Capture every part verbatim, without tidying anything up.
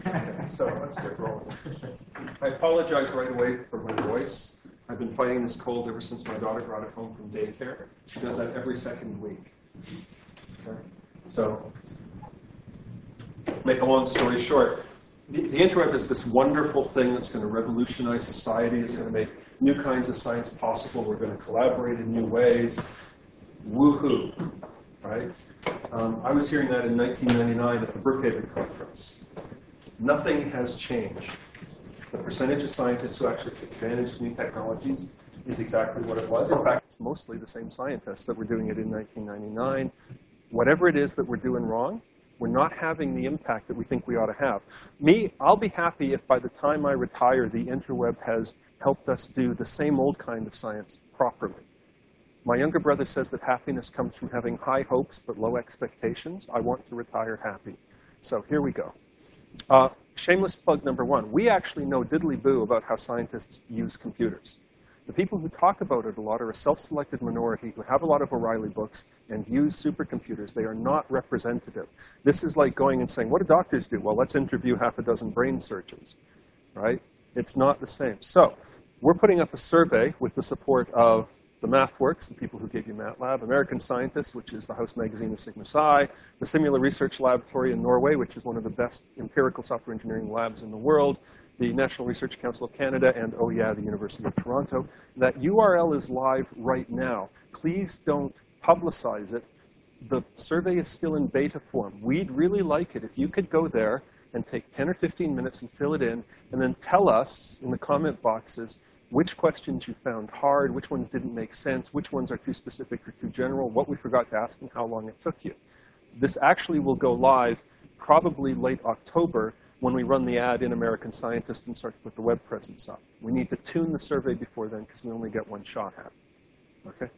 Okay, so let's get rolling. I apologize right away for my voice. I've been fighting this cold ever since my daughter brought it home from daycare. She does that every second week. Okay? So, make a long story short, the, the interweb is this wonderful thing that's going to revolutionize society. It's going to make new kinds of science possible. We're going to collaborate in new ways. Woohoo, right? Um, I was hearing that in nineteen ninety-nine at the Brookhaven conference. Nothing has changed. The percentage of scientists who actually take advantage of new technologies is exactly what it was. In fact, it's mostly the same scientists that were doing it in nineteen ninety-nine. Whatever it is that we're doing wrong, we're not having the impact that we think we ought to have. Me, I'll be happy if by the time I retire, the interweb has helped us do the same old kind of science properly. My younger brother says that happiness comes from having high hopes but low expectations. I want to retire happy. So here we go. Uh, shameless plug number one. We actually know diddly-boo about how scientists use computers. The people who talk about it a lot are a self-selected minority who have a lot of O'Reilly books and use supercomputers. They are not representative. This is like going and saying, what do doctors do? Well, let's interview half a dozen brain surgeons, right? It's not the same. So we're putting up a survey with the support of the MathWorks, the people who gave you MATLAB, American Scientists, which is the house magazine of Sigma Psi, the Simula Research Laboratory in Norway, which is one of the best empirical software engineering labs in the world, the National Research Council of Canada, and, oh yeah, the University of Toronto. That U R L is live right now. Please don't publicize it. The survey is still in beta form. We'd really like it if you could go there and take ten or fifteen minutes and fill it in, and then tell us in the comment boxes which questions you found hard, which ones didn't make sense, which ones are too specific or too general, what we forgot to ask, and how long it took you. This actually will go live probably late October when we run the ad in American Scientist and start to put the web presence up. We need to tune the survey before then because we only get one shot at it. Okay?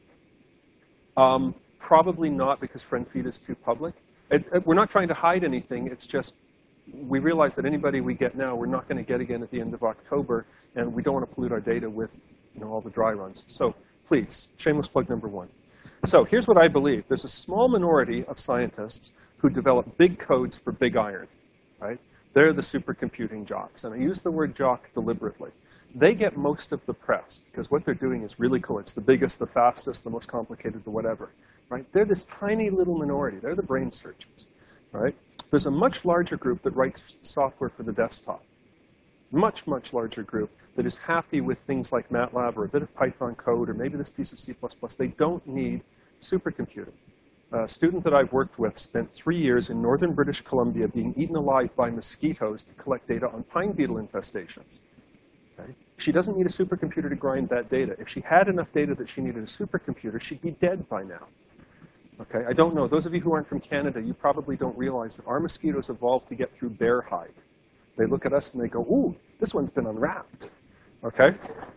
Um, probably not because friend feed is too public. It, it, we're not trying to hide anything. It's just we realize that anybody we get now, we're not going to get again at the end of October, and we don't want to pollute our data with you know, all the dry runs. So please, shameless plug number one. So here's what I believe. There's a small minority of scientists who develop big codes for big iron, right? They're the supercomputing jocks, and I use the word jock deliberately. They get most of the press because what they're doing is really cool. It's the biggest, the fastest, the most complicated, the whatever, right? They're this tiny little minority. They're the brain surgeons, right? There's a much larger group that writes software for the desktop. Much, much larger group that is happy with things like MATLAB or a bit of Python code or maybe this piece of C plus plus. They don't need supercomputing. A student that I've worked with spent three years in northern British Columbia being eaten alive by mosquitoes to collect data on pine beetle infestations. Okay? She doesn't need a supercomputer to grind that data. If she had enough data that she needed a supercomputer, she'd be dead by now. Okay, I don't know. Those of you who aren't from Canada, you probably don't realize that our mosquitoes evolved to get through bear hide. They look at us and they go, ooh, this one's been unwrapped. Okay?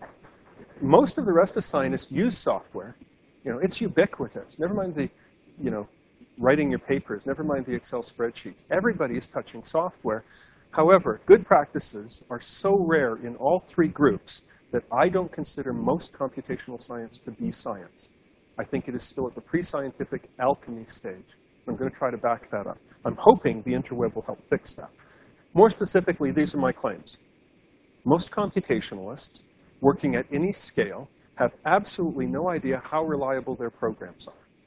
Most of the rest of scientists use software. You know, it's ubiquitous. Never mind the, you know, writing your papers. Never mind the Excel spreadsheets. Everybody is touching software. However, good practices are so rare in all three groups that I don't consider most computational science to be science. I think it is still at the pre-scientific alchemy stage. I'm going to try to back that up. I'm hoping the interweb will help fix that. More specifically, these are my claims. Most computationalists working at any scale have absolutely no idea how reliable their programs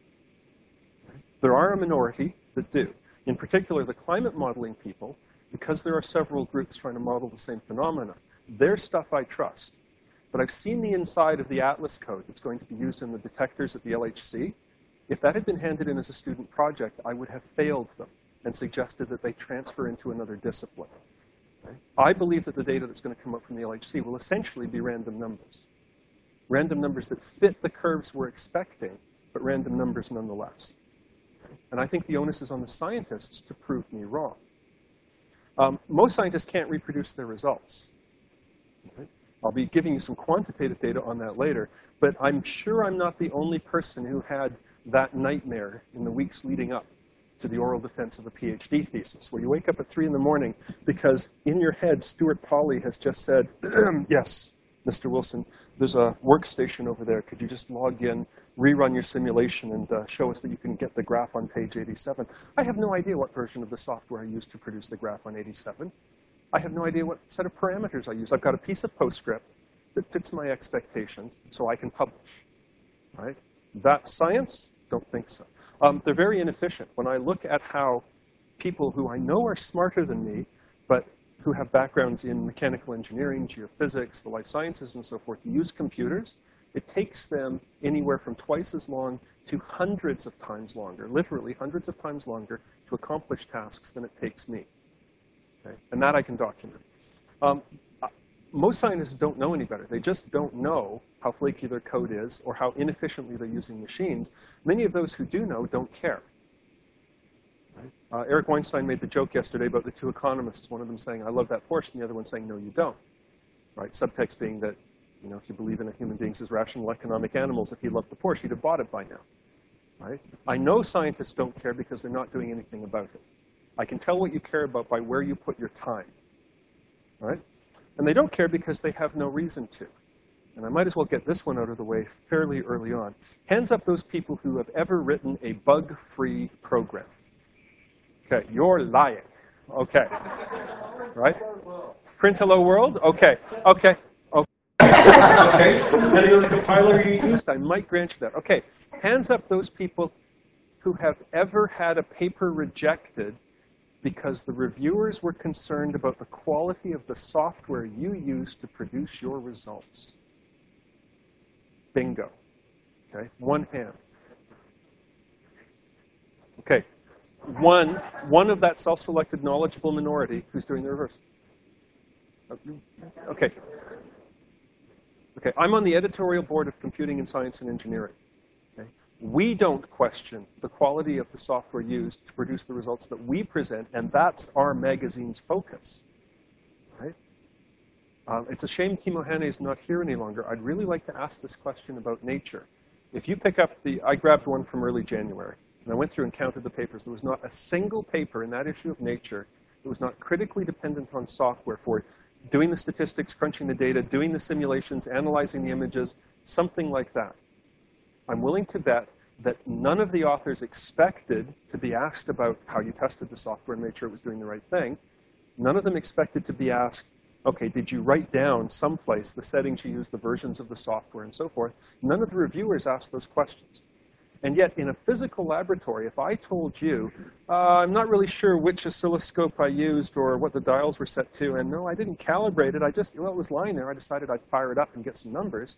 are. There are a minority that do. In particular, the climate modeling people, because there are several groups trying to model the same phenomena, their stuff I trust. But I've seen the inside of the Atlas code that's going to be used in the detectors at the L H C. If that had been handed in as a student project, I would have failed them and suggested that they transfer into another discipline. Okay? I believe that the data that's going to come up from the L H C will essentially be random numbers. Random numbers that fit the curves we're expecting, but random numbers nonetheless. Okay? And I think the onus is on the scientists to prove me wrong. Um, most scientists can't reproduce their results. Okay? I'll be giving you some quantitative data on that later, but I'm sure I'm not the only person who had that nightmare in the weeks leading up to the oral defense of a PhD thesis, where you wake up at three in the morning because in your head, Stuart Pauly has just said, yes, Mister Wilson, there's a workstation over there. Could you just log in, rerun your simulation, and uh, show us that you can get the graph on page eighty-seven? I have no idea what version of the software I used to produce the graph on eighty-seven. I have no idea what set of parameters I use. I've got a piece of PostScript that fits my expectations, so I can publish, right? That's science? Don't think so. Um, they're very inefficient. When I look at how people who I know are smarter than me, but who have backgrounds in mechanical engineering, geophysics, the life sciences, and so forth, use computers, it takes them anywhere from twice as long to hundreds of times longer, literally hundreds of times longer, to accomplish tasks than it takes me. Okay? And that I can document. Um, most scientists don't know any better. They just don't know how flaky their code is or how inefficiently they're using machines. Many of those who do know don't care. Right? Uh, Eric Weinstein made the joke yesterday about the two economists, one of them saying, I love that Porsche, and the other one saying, no, you don't. Right? Subtext being that, you know, if you believe in a human beings as rational economic animals, if he loved the Porsche, he'd have bought it by now. Right? I know scientists don't care because they're not doing anything about it. I can tell what you care about by where you put your time. Right? And they don't care because they have no reason to. And I might as well get this one out of the way fairly early on. Hands up those people who have ever written a bug-free program. Okay, you're lying. Okay. Right? Print hello world? Okay. Okay. Okay. Okay. Depending on the compiler you used, I might grant you that. Okay. Hands up those people who have ever had a paper rejected because the reviewers were concerned about the quality of the software you used to produce your results. Bingo. Okay, one hand. Okay, one, one of that self-selected knowledgeable minority who's doing the reverse. Okay. Okay, I'm on the editorial board of Computing in Science and Engineering. Okay? We don't question the quality of the software used to produce the results that we present, and that's our magazine's focus. Right? Um, it's a shame Timo Hane is not here any longer. I'd really like to ask this question about Nature. If you pick up the, I grabbed one from early January, and I went through and counted the papers. There was not a single paper in that issue of Nature that was not critically dependent on software for doing the statistics, crunching the data, doing the simulations, analyzing the images, something like that. I'm willing to bet that none of the authors expected to be asked about how you tested the software and made sure it was doing the right thing. None of them expected to be asked, okay, did you write down someplace the settings you used, the versions of the software, and so forth? None of the reviewers asked those questions. And yet, in a physical laboratory, if I told you, uh, I'm not really sure which oscilloscope I used or what the dials were set to, and no, I didn't calibrate it, I just, well, it was lying there, I decided I'd fire it up and get some numbers.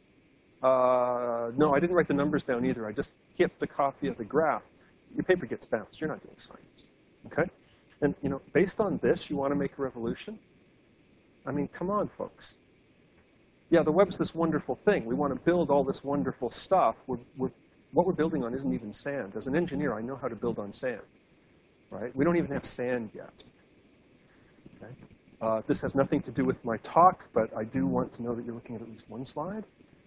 Uh, no, I didn't write the numbers down either, I just kept a copy of the graph. Your paper gets bounced, you're not doing science, okay? And, you know, based on this, you want to make a revolution? I mean, come on, folks. Yeah, the web's this wonderful thing. We want to build all this wonderful stuff. We're, we're What we're building on isn't even sand. As an engineer, I know how to build on sand, right? We don't even have sand yet. Okay? Uh, this has nothing to do with my talk, but I do want to know that you're looking at at least one slide.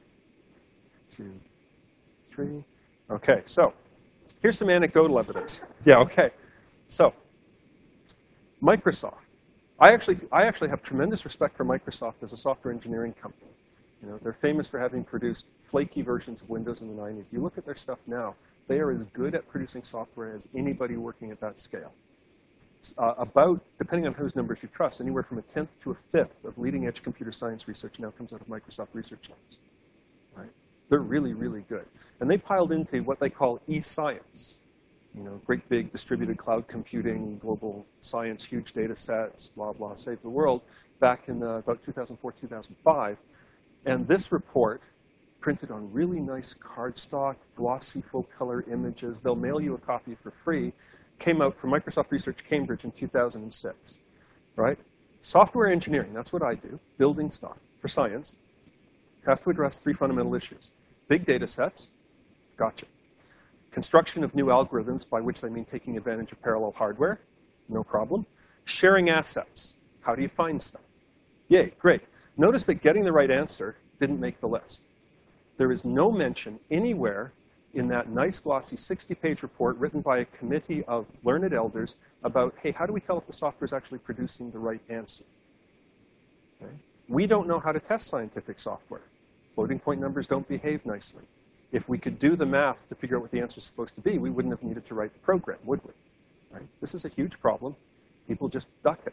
Two, three. Okay, so here's some anecdotal evidence. Yeah, okay. So Microsoft. I actually, I actually have tremendous respect for Microsoft as a software engineering company. You know, they're famous for having produced flaky versions of Windows in the nineties. You look at their stuff now, they are as good at producing software as anybody working at that scale. Uh, about, depending on whose numbers you trust, anywhere from a tenth to a fifth of leading-edge computer science research now comes out of Microsoft Research Labs. Right? They're really, really good. And they piled into what they call e-science. You know, great big distributed cloud computing, global science, huge data sets, blah, blah, save the world, back in uh, about two thousand four, two thousand five. And this report, printed on really nice cardstock, glossy full-color images, they'll mail you a copy for free, came out from Microsoft Research Cambridge in two thousand six, right? Software engineering, that's what I do, building stuff for science, has to address three fundamental issues. Big data sets, gotcha. Construction of new algorithms, by which they mean taking advantage of parallel hardware, no problem. Sharing assets, how do you find stuff? Yay, great. Notice that getting the right answer didn't make the list. There is no mention anywhere in that nice, glossy sixty-page report written by a committee of learned elders about, hey, how do we tell if the software is actually producing the right answer? Okay. We don't know how to test scientific software. Floating point numbers don't behave nicely. If we could do the math to figure out what the answer is supposed to be, we wouldn't have needed to write the program, would we? Right? This is a huge problem. People just duck it.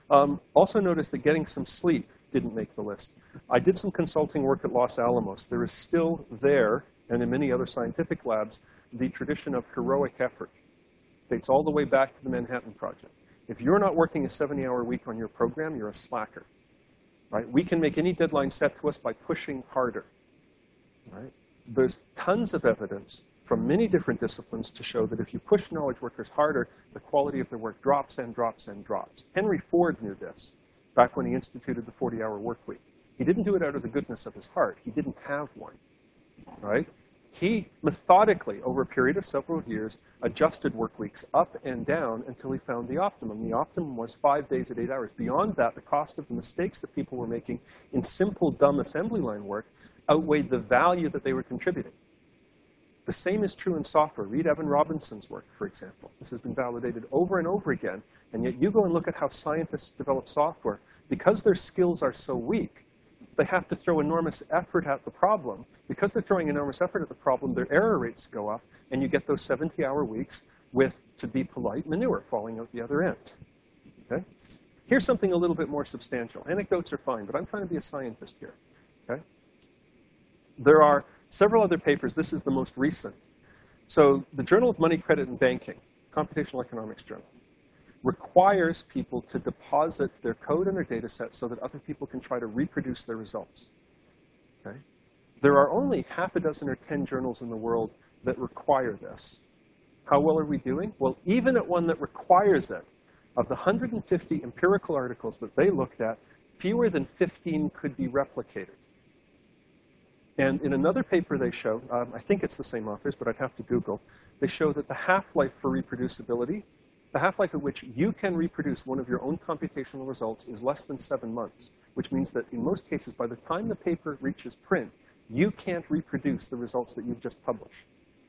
Um, also notice that getting some sleep didn't make the list. I did some consulting work at Los Alamos. There is still there, and in many other scientific labs, the tradition of heroic effort. It dates all the way back to the Manhattan Project. If you're not working a seventy-hour week on your program, you're a slacker. Right? We can make any deadline set to us by pushing harder. Right? There's tons of evidence from many different disciplines to show that if you push knowledge workers harder, the quality of their work drops and drops and drops. Henry Ford knew this back when he instituted the forty-hour work week. He didn't do it out of the goodness of his heart. He didn't have one. Right? He methodically, over a period of several years, adjusted work weeks up and down until he found the optimum. The optimum was five days at eight hours. Beyond that, the cost of the mistakes that people were making in simple, dumb assembly line work outweighed the value that they were contributing. The same is true in software. Read Evan Robinson's work, for example. This has been validated over and over again. And yet you go and look at how scientists develop software. Because their skills are so weak, they have to throw enormous effort at the problem. Because they're throwing enormous effort at the problem, their error rates go up, and you get those seventy-hour weeks with, to be polite, manure falling out the other end. Okay? Here's something a little bit more substantial. Anecdotes are fine, but I'm trying to be a scientist here. Okay? There are several other papers. This is the most recent. So the Journal of Money, Credit, and Banking, Computational Economics Journal, requires people to deposit their code and their data sets so that other people can try to reproduce their results. Okay? There are only half a dozen or ten journals in the world that require this. How well are we doing? Well, even at one that requires it, of the one hundred fifty empirical articles that they looked at, fewer than fifteen could be replicated. And in another paper they show, um, I think it's the same authors, but I'd have to Google, they show that the half-life for reproducibility, the half-life at which you can reproduce one of your own computational results is less than seven months, which means that in most cases, by the time the paper reaches print, you can't reproduce the results that you've just published.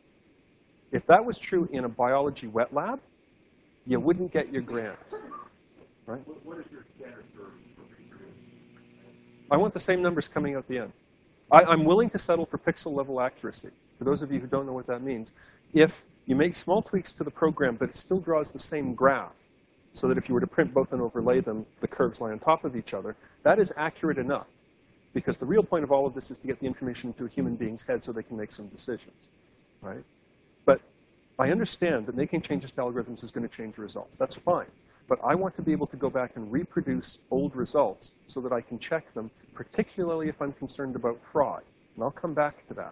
If that was true in a biology wet lab, you wouldn't get your grant. Right? What is your standard for reproducing? I want the same numbers coming out the end. I, I'm willing to settle for pixel level accuracy. For those of you who don't know what that means, if you make small tweaks to the program, but it still draws the same graph, so that if you were to print both and overlay them, the curves lie on top of each other, that is accurate enough. Because the real point of all of this is to get the information into a human being's head so they can make some decisions. Right? But I understand that making changes to algorithms is going to change the results. That's fine. But I want to be able to go back and reproduce old results so that I can check them, particularly if I'm concerned about fraud. And I'll come back to that.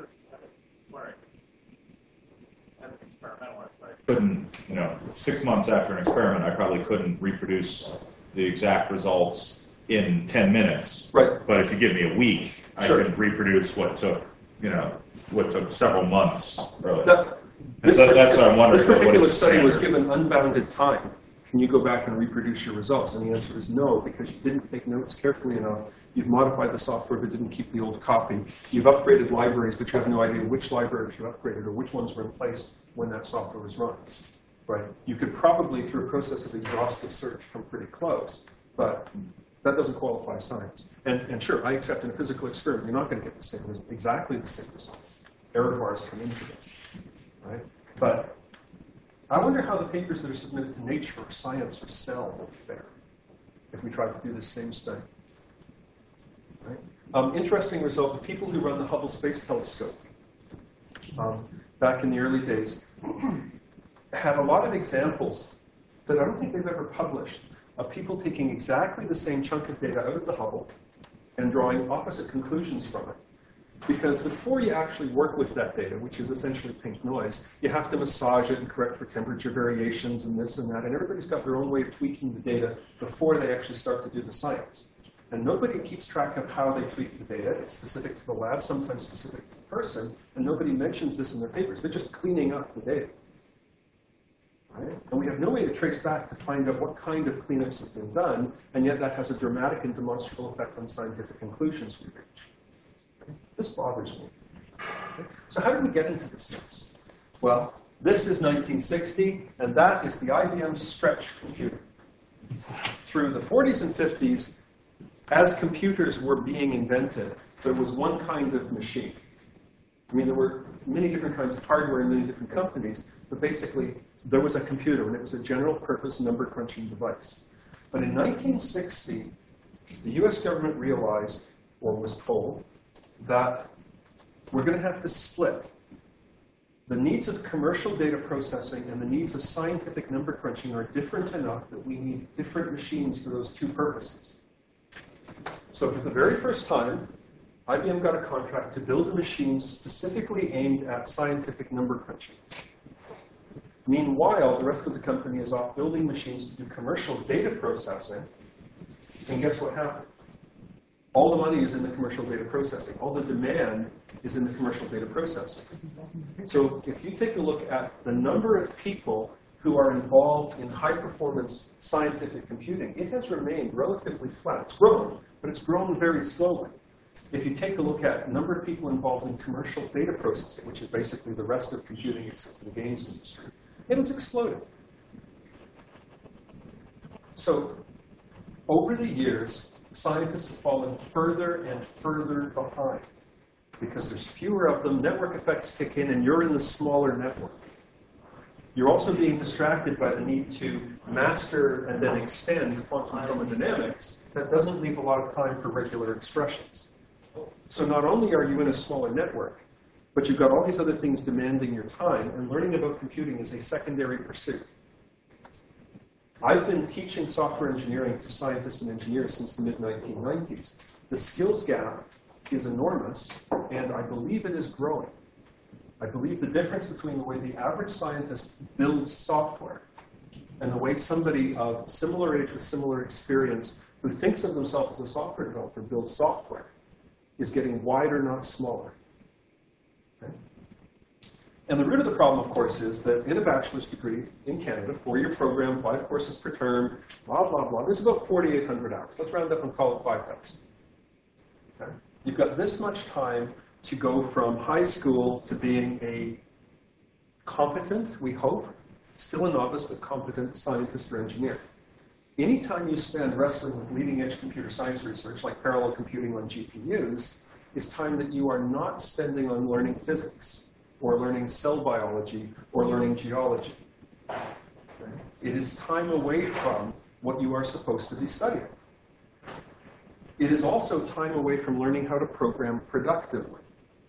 As an experimentalist, I couldn't, you know, six months after an experiment, I probably couldn't reproduce the exact results in ten minutes. Right. But if you give me a week, Sure. I could reproduce what took, you know, what took several months earlier. That, And so that's what I'm wondering. This what particular is the study was standard? given unbounded time. Can you go back and reproduce your results? And the answer is no, because you didn't take notes carefully enough. You've modified the software but didn't keep the old copy. You've upgraded libraries, but you have no idea which libraries you upgraded or which ones were in place when that software was run. Right? You could probably, through a process of exhaustive search, come pretty close, but that doesn't qualify as science. And, and sure, I accept in a physical experiment, you're not going to get the same, exactly the same results. Error bars come into this. Right? But I wonder how the papers that are submitted to Nature or Science or Cell will fare if we try to do this same study. Right? Um, interesting result, the people who run the Hubble Space Telescope um, back in the early days had a lot of examples that I don't think they've ever published of people taking exactly the same chunk of data out of the Hubble and drawing opposite conclusions from it. Because before you actually work with that data, which is essentially pink noise, you have to massage it and correct for temperature variations and this and that. And everybody's got their own way of tweaking the data before they actually start to do the science. And nobody keeps track of how they tweak the data. It's specific to the lab, sometimes specific to the person. And nobody mentions this in their papers. They're just cleaning up the data. Right? And we have no way to trace back to find out what kind of cleanups have been done. And yet that has a dramatic and demonstrable effect on scientific conclusions we reach. This bothers me. Okay? So how did we get into this mess? Well, this is nineteen sixty, and that is the I B M Stretch computer. Through the forties and fifties, as computers were being invented, there was one kind of machine. I mean, there were many different kinds of hardware in many different companies, but basically, there was a computer, and it was a general-purpose number-crunching device. But in nineteen sixty, the U S government realized, or was told, that we're going to have to split the needs of commercial data processing and the needs of scientific number crunching are different enough that we need different machines for those two purposes. So for the very first time, I B M got a contract to build a machine specifically aimed at scientific number crunching. Meanwhile, the rest of the company is off building machines to do commercial data processing. And guess what happened? All the money is in the commercial data processing. All the demand is in the commercial data processing. So if you take a look at the number of people who are involved in high-performance scientific computing, it has remained relatively flat. It's grown, but it's grown very slowly. If you take a look at the number of people involved in commercial data processing, which is basically the rest of computing except for the games industry, it has exploded. So over the years, scientists have fallen further and further behind because there's fewer of them, network effects kick in, and you're in the smaller network. You're also being distracted by the need to master and then extend quantum thermodynamics. That doesn't leave a lot of time for regular expressions. So not only are you in a smaller network, but you've got all these other things demanding your time, and learning about computing is a secondary pursuit. I've been teaching software engineering to scientists and engineers since the mid nineteen nineties. The skills gap is enormous, and I believe it is growing. I believe the difference between the way the average scientist builds software and the way somebody of similar age with similar experience who thinks of themselves as a software developer builds software is getting wider, not smaller. Okay? And the root of the problem, of course, is that in a bachelor's degree in Canada, four-year program, five courses per term, blah, blah, blah, there's about forty-eight hundred hours. Let's round up and call it five thousand. Okay? You've got this much time to go from high school to being a competent, we hope, still a novice, but competent scientist or engineer. Anytime you spend wrestling with leading-edge computer science research, like parallel computing on G P Us, is time that you are not spending on learning physics, or learning cell biology, or learning geology. Okay? It is time away from what you are supposed to be studying. It is also time away from learning how to program productively.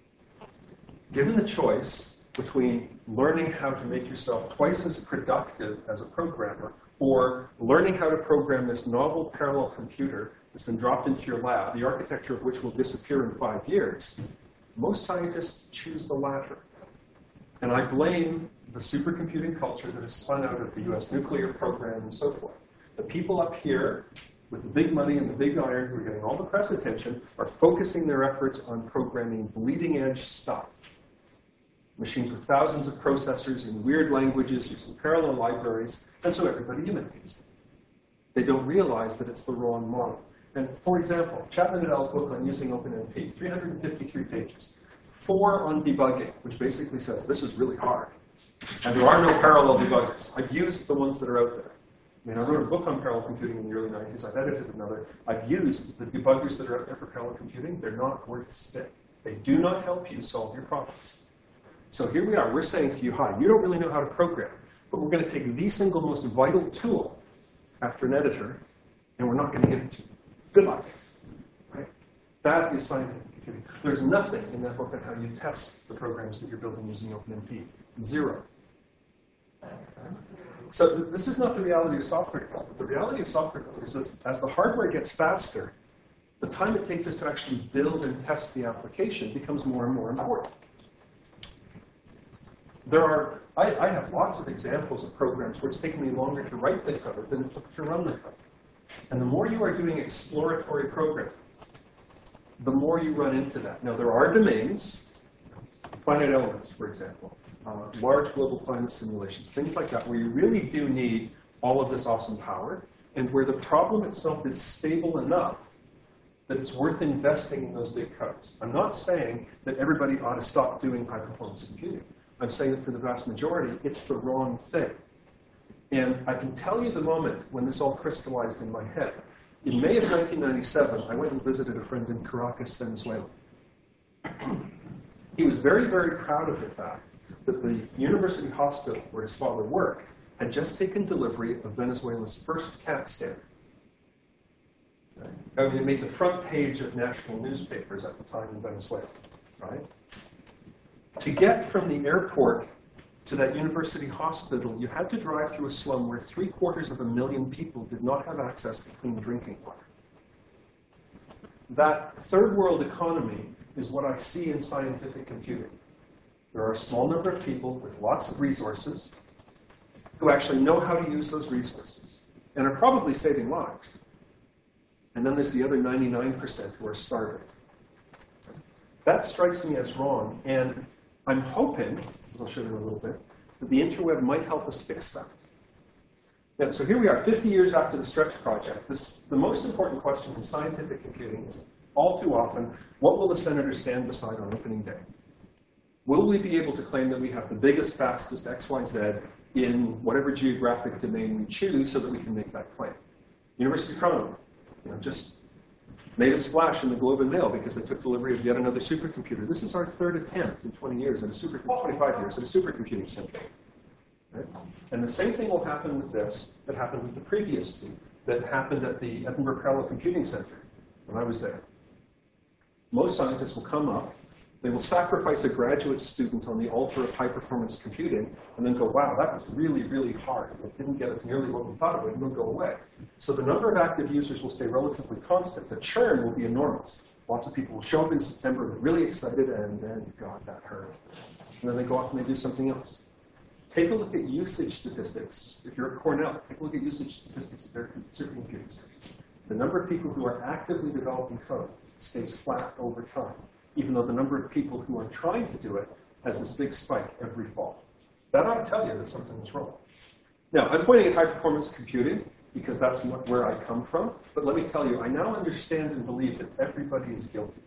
Given the choice between learning how to make yourself twice as productive as a programmer, or learning how to program this novel parallel computer that's been dropped into your lab, the architecture of which will disappear in five years, most scientists choose the latter. And I blame the supercomputing culture that has spun out of the U S nuclear program and so forth. The people up here with the big money and the big iron who are getting all the press attention are focusing their efforts on programming bleeding-edge stuff. Machines with thousands of processors in weird languages using parallel libraries, and so everybody imitates them. They don't realize that it's the wrong model. And for example, Chapman et al.'s book on using OpenMP, three hundred fifty-three pages. Four on debugging, which basically says this is really hard. And there are no parallel debuggers. I've used the ones that are out there. I mean, I wrote a book on parallel computing in the early nineties. I've edited another. I've used the debuggers that are out there for parallel computing. They're not worth spit. They do not help you solve your problems. So here we are. We're saying to you, hi, you don't really know how to program, but we're going to take the single most vital tool after an editor, and we're not going to give it to you. Good luck. Right? That is scientific computing. There's nothing in that book on how you test the programs that you're building using OpenMP. Zero. So th this is not the reality of software development. The reality of software development is that as the hardware gets faster, the time it takes us to actually build and test the application becomes more and more important. There are, I, I have lots of examples of programs where it's taken me longer to write the code than it took to run the code. And the more you are doing exploratory programming, the more you run into that. Now, there are domains, finite elements, for example, uh, large global climate simulations, things like that, where you really do need all of this awesome power, and where the problem itself is stable enough that it's worth investing in those big codes. I'm not saying that everybody ought to stop doing high-performance computing. I'm saying that for the vast majority, it's the wrong thing. And I can tell you the moment when this all crystallized in my head. In May of nineteen ninety-seven, I went and visited a friend in Caracas, Venezuela. He was very, very proud of the fact that the university hospital where his father worked had just taken delivery of Venezuela's first CAT scanner. I mean, it made the front page of national newspapers at the time in Venezuela, right? To get from the airport to that university hospital, you had to drive through a slum where three quarters of a million people did not have access to clean drinking water. That third world economy is what I see in scientific computing. There are a small number of people with lots of resources who actually know how to use those resources and are probably saving lives. And then there's the other ninety-nine percent who are starving. That strikes me as wrong, and I'm hoping, I'll show you in a little bit, that the interweb might help us fix that. Now, so here we are, fifty years after the Stretch project. This, the most important question in scientific computing is, all too often, what will the senator stand beside on opening day? Will we be able to claim that we have the biggest, fastest X Y Z in whatever geographic domain we choose so that we can make that claim? University of Toronto, you know, just made a splash in the Globe and Mail because they took delivery of yet another supercomputer. This is our third attempt in twenty years at a super, twenty-five years at a supercomputing center. Right? And the same thing will happen with this that happened with the previous two, that happened at the Edinburgh Parallel Computing Center when I was there. Most scientists will come up, they will sacrifice a graduate student on the altar of high-performance computing, and then go, wow, that was really, really hard. It didn't get us nearly what we thought it would, and it'll go away. So the number of active users will stay relatively constant. The churn will be enormous. Lots of people will show up in September, they're really excited, and then, God, that hurt. And then they go off and they do something else. Take a look at usage statistics. If you're at Cornell, take a look at usage statistics at their supercomputing center. The number of people who are actively developing code stays flat over time, even though the number of people who are trying to do it has this big spike every fall. That ought to tell you that something is wrong. Now, I'm pointing at high-performance computing because that's what, where I come from, but let me tell you, I now understand and believe that everybody is guilty.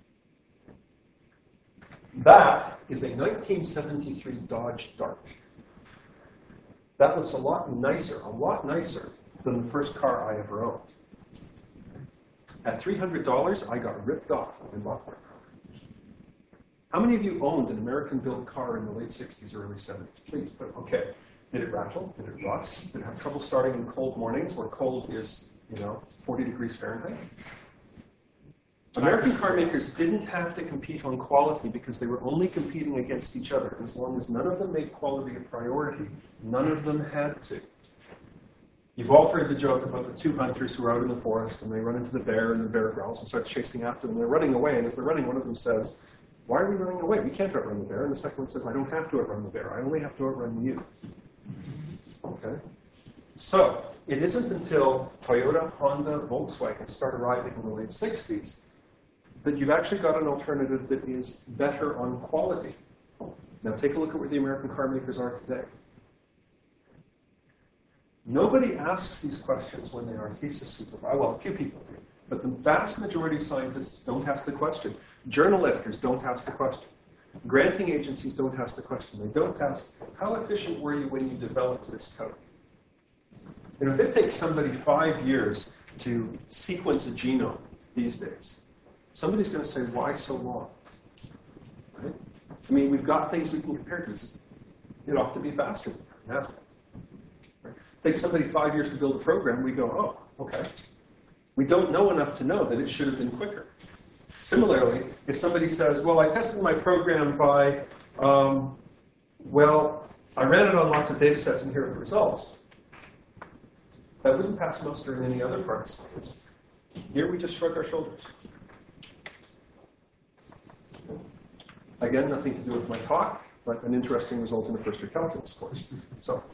That is a nineteen seventy-three Dodge Dart. That looks a lot nicer, a lot nicer than the first car I ever owned. At three hundred dollars, I got ripped off in Lockport. How many of you owned an American-built car in the late sixties, early seventies? Please put, okay. Did it rattle? Did it rust? Did it have trouble starting in cold mornings where cold is, you know, forty degrees Fahrenheit? American car makers didn't have to compete on quality because they were only competing against each other. And as long as none of them made quality a priority, none of them had to. You've all heard the joke about the two hunters who are out in the forest and they run into the bear and the bear growls and starts chasing after them. They're running away, and as they're running, one of them says, why are we running away? We can't outrun the bear. And the second one says, I don't have to outrun the bear. I only have to outrun you. Okay? So, it isn't until Toyota, Honda, Volkswagen start arriving in the late sixties that you've actually got an alternative that is better on quality. Now take a look at where the American car makers are today. Nobody asks these questions when they are thesis supervisors. Well, a few people do. But the vast majority of scientists don't ask the question. Journal editors don't ask the question. Granting agencies don't ask the question. They don't ask, how efficient were you when you developed this code? You know, if it takes somebody five years to sequence a genome these days, somebody's going to say, why so long? Right? I mean, we've got things we can compare to. It ought to be faster than that. Right? Take somebody five years to build a program, we go, oh, okay. We don't know enough to know that it should have been quicker. Similarly, if somebody says, well, I tested my program by, um, well, I ran it on lots of data sets and here are the results, that wouldn't pass muster in any other part of science. Here we just shrug our shoulders. Again, nothing to do with my talk, but an interesting result in the first year calculus course. So,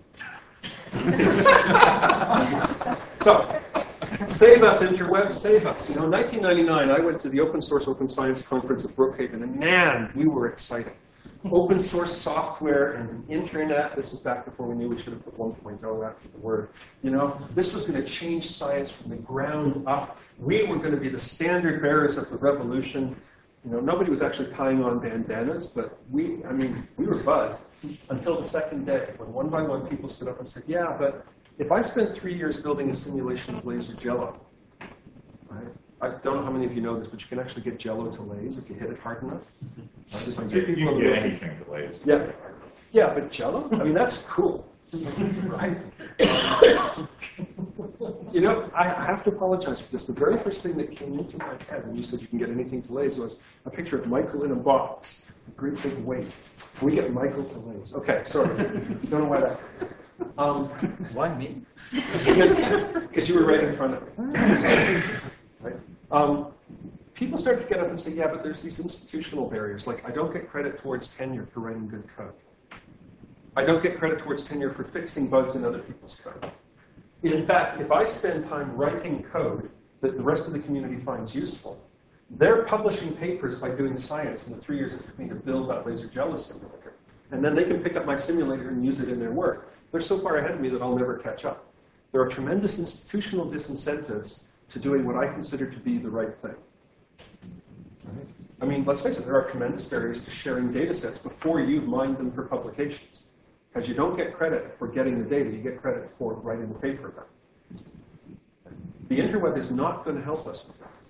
so save us, interweb, save us. You know, in nineteen ninety-nine, I went to the Open Source Open Science Conference at Brookhaven, and man, we were excited. Open source software and the internet, this is back before we knew we should have put one point oh after the word. You know, this was going to change science from the ground up. We were going to be the standard bearers of the revolution. You know, nobody was actually tying on bandanas, but we, I mean, we were buzzed until the second day when one by one people stood up and said, yeah, but if I spent three years building a simulation of laser Jello, right? I don't know how many of you know this, but you can actually get Jello to laze if you hit it hard enough. Uh, just like You, you can get anything to laze. Yeah, yeah, but Jello? I mean, that's cool. right? You know, I have to apologize for this. The very first thing that came into my head when you said you can get anything to Lay's was a picture of Michael in a box, a great big weight. We get Michael to Lay's. Okay, sorry. Don't know why that. Um, Why me? because, because you were right in front of me. Right? Um, people start to get up and say, yeah, but there's these institutional barriers. Like, I don't get credit towards tenure for writing good code. I don't get credit towards tenure for fixing bugs in other people's code. In fact, if I spend time writing code that the rest of the community finds useful, they're publishing papers by doing science in the three years it took me to build that laser jealous simulator. And then they can pick up my simulator and use it in their work. They're so far ahead of me that I'll never catch up. There are tremendous institutional disincentives to doing what I consider to be the right thing. Right? I mean, let's face it, there are tremendous barriers to sharing data sets before you've mined them for publications. Because you don't get credit for getting the data, you get credit for writing the paper about it. The interweb is not going to help us with that.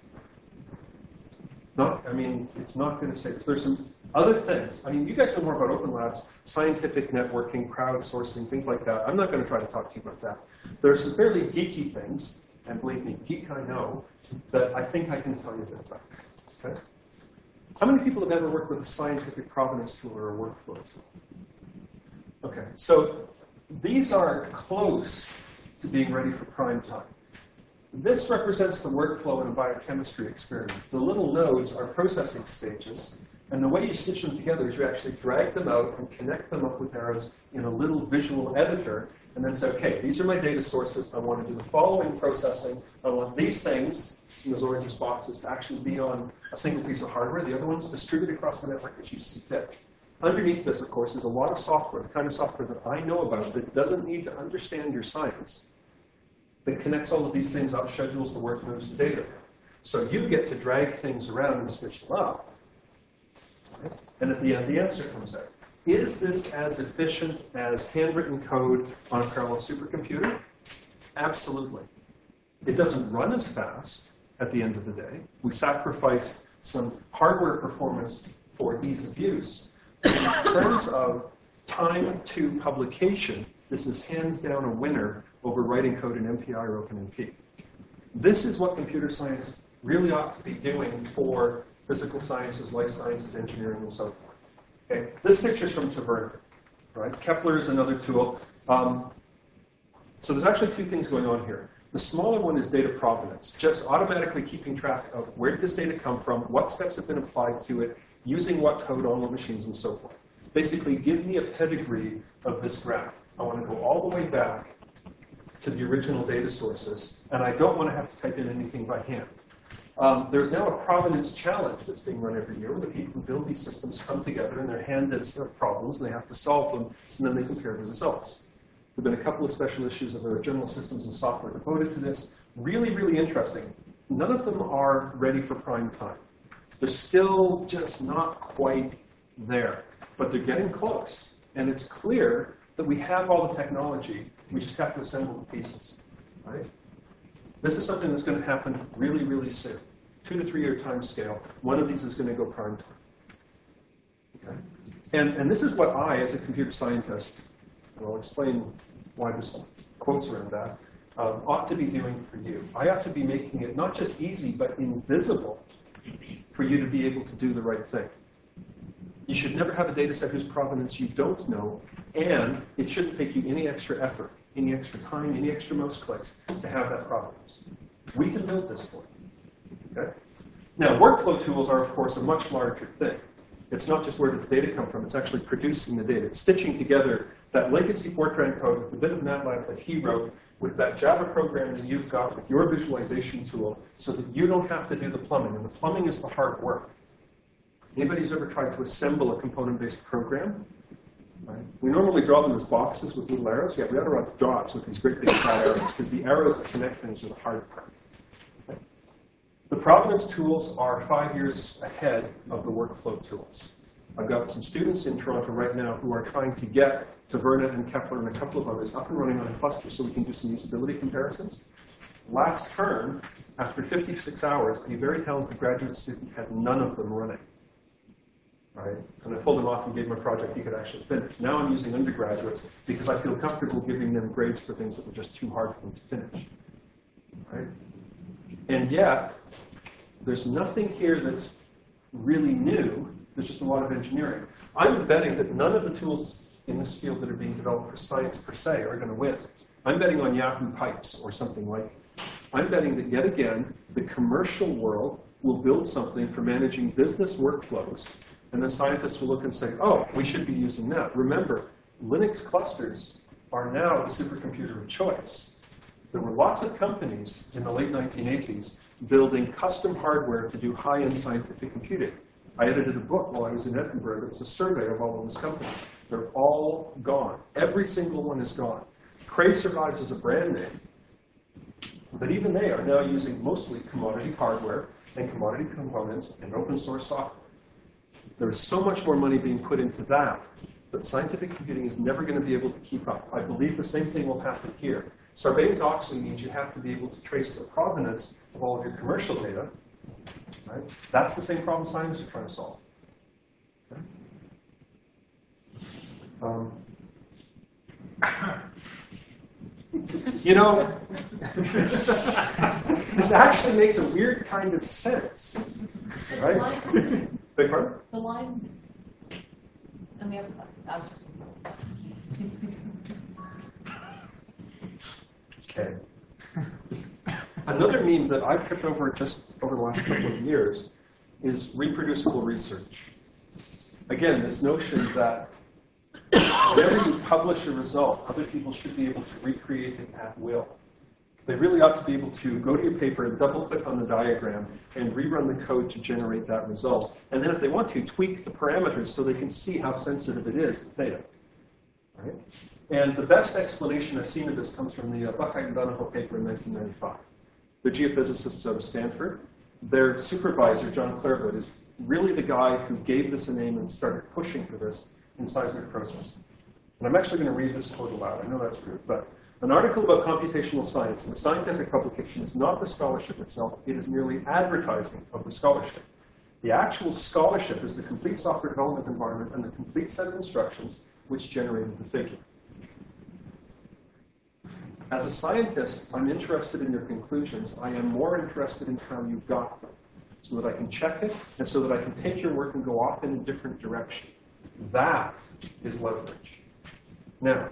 Not, I mean, it's not going to say this. There's some other things. I mean, you guys know more about Open Labs, scientific networking, crowdsourcing, things like that. I'm not going to try to talk to you about that. There are some fairly geeky things, and believe me, geek I know, that I think I can tell you a bit about. Okay? How many people have ever worked with a scientific provenance tool or a workflow tool? Okay, so these are close to being ready for prime time. This represents the workflow in a biochemistry experiment. The little nodes are processing stages, and the way you stitch them together is you actually drag them out and connect them up with arrows in a little visual editor, and then say, okay, these are my data sources. I want to do the following processing. I want these things, in those orange boxes, to actually be on a single piece of hardware. The other ones distributed across the network as you see fit. Underneath this, of course, is a lot of software, the kind of software that I know about that doesn't need to understand your science, that connects all of these things up, schedules the work, moves the data. So you get to drag things around and switch them up. And at the end, the answer comes out. Is this as efficient as handwritten code on a parallel supercomputer? Absolutely. It doesn't run as fast at the end of the day. We sacrifice some hardware performance for ease of use. In terms of time to publication, this is hands down a winner over writing code in M P I or OpenMP. This is what computer science really ought to be doing for physical sciences, life sciences, engineering, and so forth. Okay. This picture is from Taverna, right? Kepler is another tool. Um, so there's actually two things going on here. The smaller one is data provenance, just automatically keeping track of where did this data come from, what steps have been applied to it, using what code on what machines, and so forth. Basically, give me a pedigree of this graph. I want to go all the way back to the original data sources, and I don't want to have to type in anything by hand. Um, there's now a provenance challenge that's being run every year where the people who build these systems come together and they're handed their problems, and they have to solve them, and then they compare the results. There have been a couple of special issues of our general systems and software devoted to this. Really, really interesting. None of them are ready for prime time. They're still just not quite there, but they're getting close. And it's clear that we have all the technology. We just have to assemble the pieces, right? This is something that's going to happen really, really soon. Two to three year time scale. One of these is going to go prime time. Okay? And, and this is what I, as a computer scientist, and I'll explain why there's quotes around that, um, ought to be doing for you. I ought to be making it not just easy, but invisible for you to be able to do the right thing. You should never have a data set whose provenance you don't know, and it shouldn't take you any extra effort, any extra time, any extra mouse clicks to have that provenance. We can build this for you. Okay? Now, workflow tools are, of course, a much larger thing. It's not just where did the data come from, it's actually producing the data. It's stitching together that legacy Fortran code with a bit of MATLAB that he wrote, with that Java program that you've got, with your visualization tool, so that you don't have to do the plumbing. And the plumbing is the hard work. Anybody who's ever tried to assemble a component-based program? Right? We normally draw them as boxes with little arrows. Yeah, we ought to draw dots with these great big fat arrows, because the arrows that connect things are the hard part. Okay? The provenance tools are five years ahead of the workflow tools. I've got some students in Toronto right now who are trying to get Taverna and Kepler and a couple of others up and running on a cluster so we can do some usability comparisons. Last term, after fifty-six hours, a very talented graduate student had none of them running. right? And I pulled him off and gave him a project he could actually finish. Now I'm using undergraduates because I feel comfortable giving them grades for things that were just too hard for them to finish, right? And yet, there's nothing here that's really new. There's just a lot of engineering. I'm betting that none of the tools in this field that are being developed for science per se are going to win. I'm betting on Yahoo Pipes or something like it. I'm betting that yet again, the commercial world will build something for managing business workflows, and then scientists will look and say, oh, we should be using that. Remember, Linux clusters are now the supercomputer of choice. There were lots of companies in the late nineteen eighties building custom hardware to do high-end scientific computing. I edited a book while I was in Edinburgh. It was a survey of all of those companies. They're all gone. Every single one is gone. Cray survives as a brand name, but even they are now using mostly commodity hardware and commodity components and open source software. There is so much more money being put into that that scientific computing is never going to be able to keep up. I believe the same thing will happen here. Sarbanes-Oxley means you have to be able to trace the provenance of all of your commercial data. Right? That's the same problem scientists are trying to solve. Okay? Um, you know, this actually makes a weird kind of sense. Right? Beg pardon? The line on the other side. I'm just Okay. Another meme that I've tripped over just over the last couple of years is reproducible research. Again, this notion that whenever you publish a result, other people should be able to recreate it at will. They really ought to be able to go to your paper and double-click on the diagram and rerun the code to generate that result. And then if they want to, tweak the parameters so they can see how sensitive it is to theta. Right? And the best explanation I've seen of this comes from the uh, Buckheit and Donahoe paper in nineteen ninety-five. They're geophysicists out of Stanford. Their supervisor, John Clairvoyant, is really the guy who gave this a name and started pushing for this in seismic processing. And I'm actually going to read this quote aloud. I know that's rude, but an article about computational science in a scientific publication is not the scholarship itself. It is merely advertising of the scholarship. The actual scholarship is the complete software development environment and the complete set of instructions which generated the figure. As a scientist, I'm interested in your conclusions. I am more interested in how you got them, so that I can check it, and so that I can take your work and go off in a different direction. That is leverage. Now,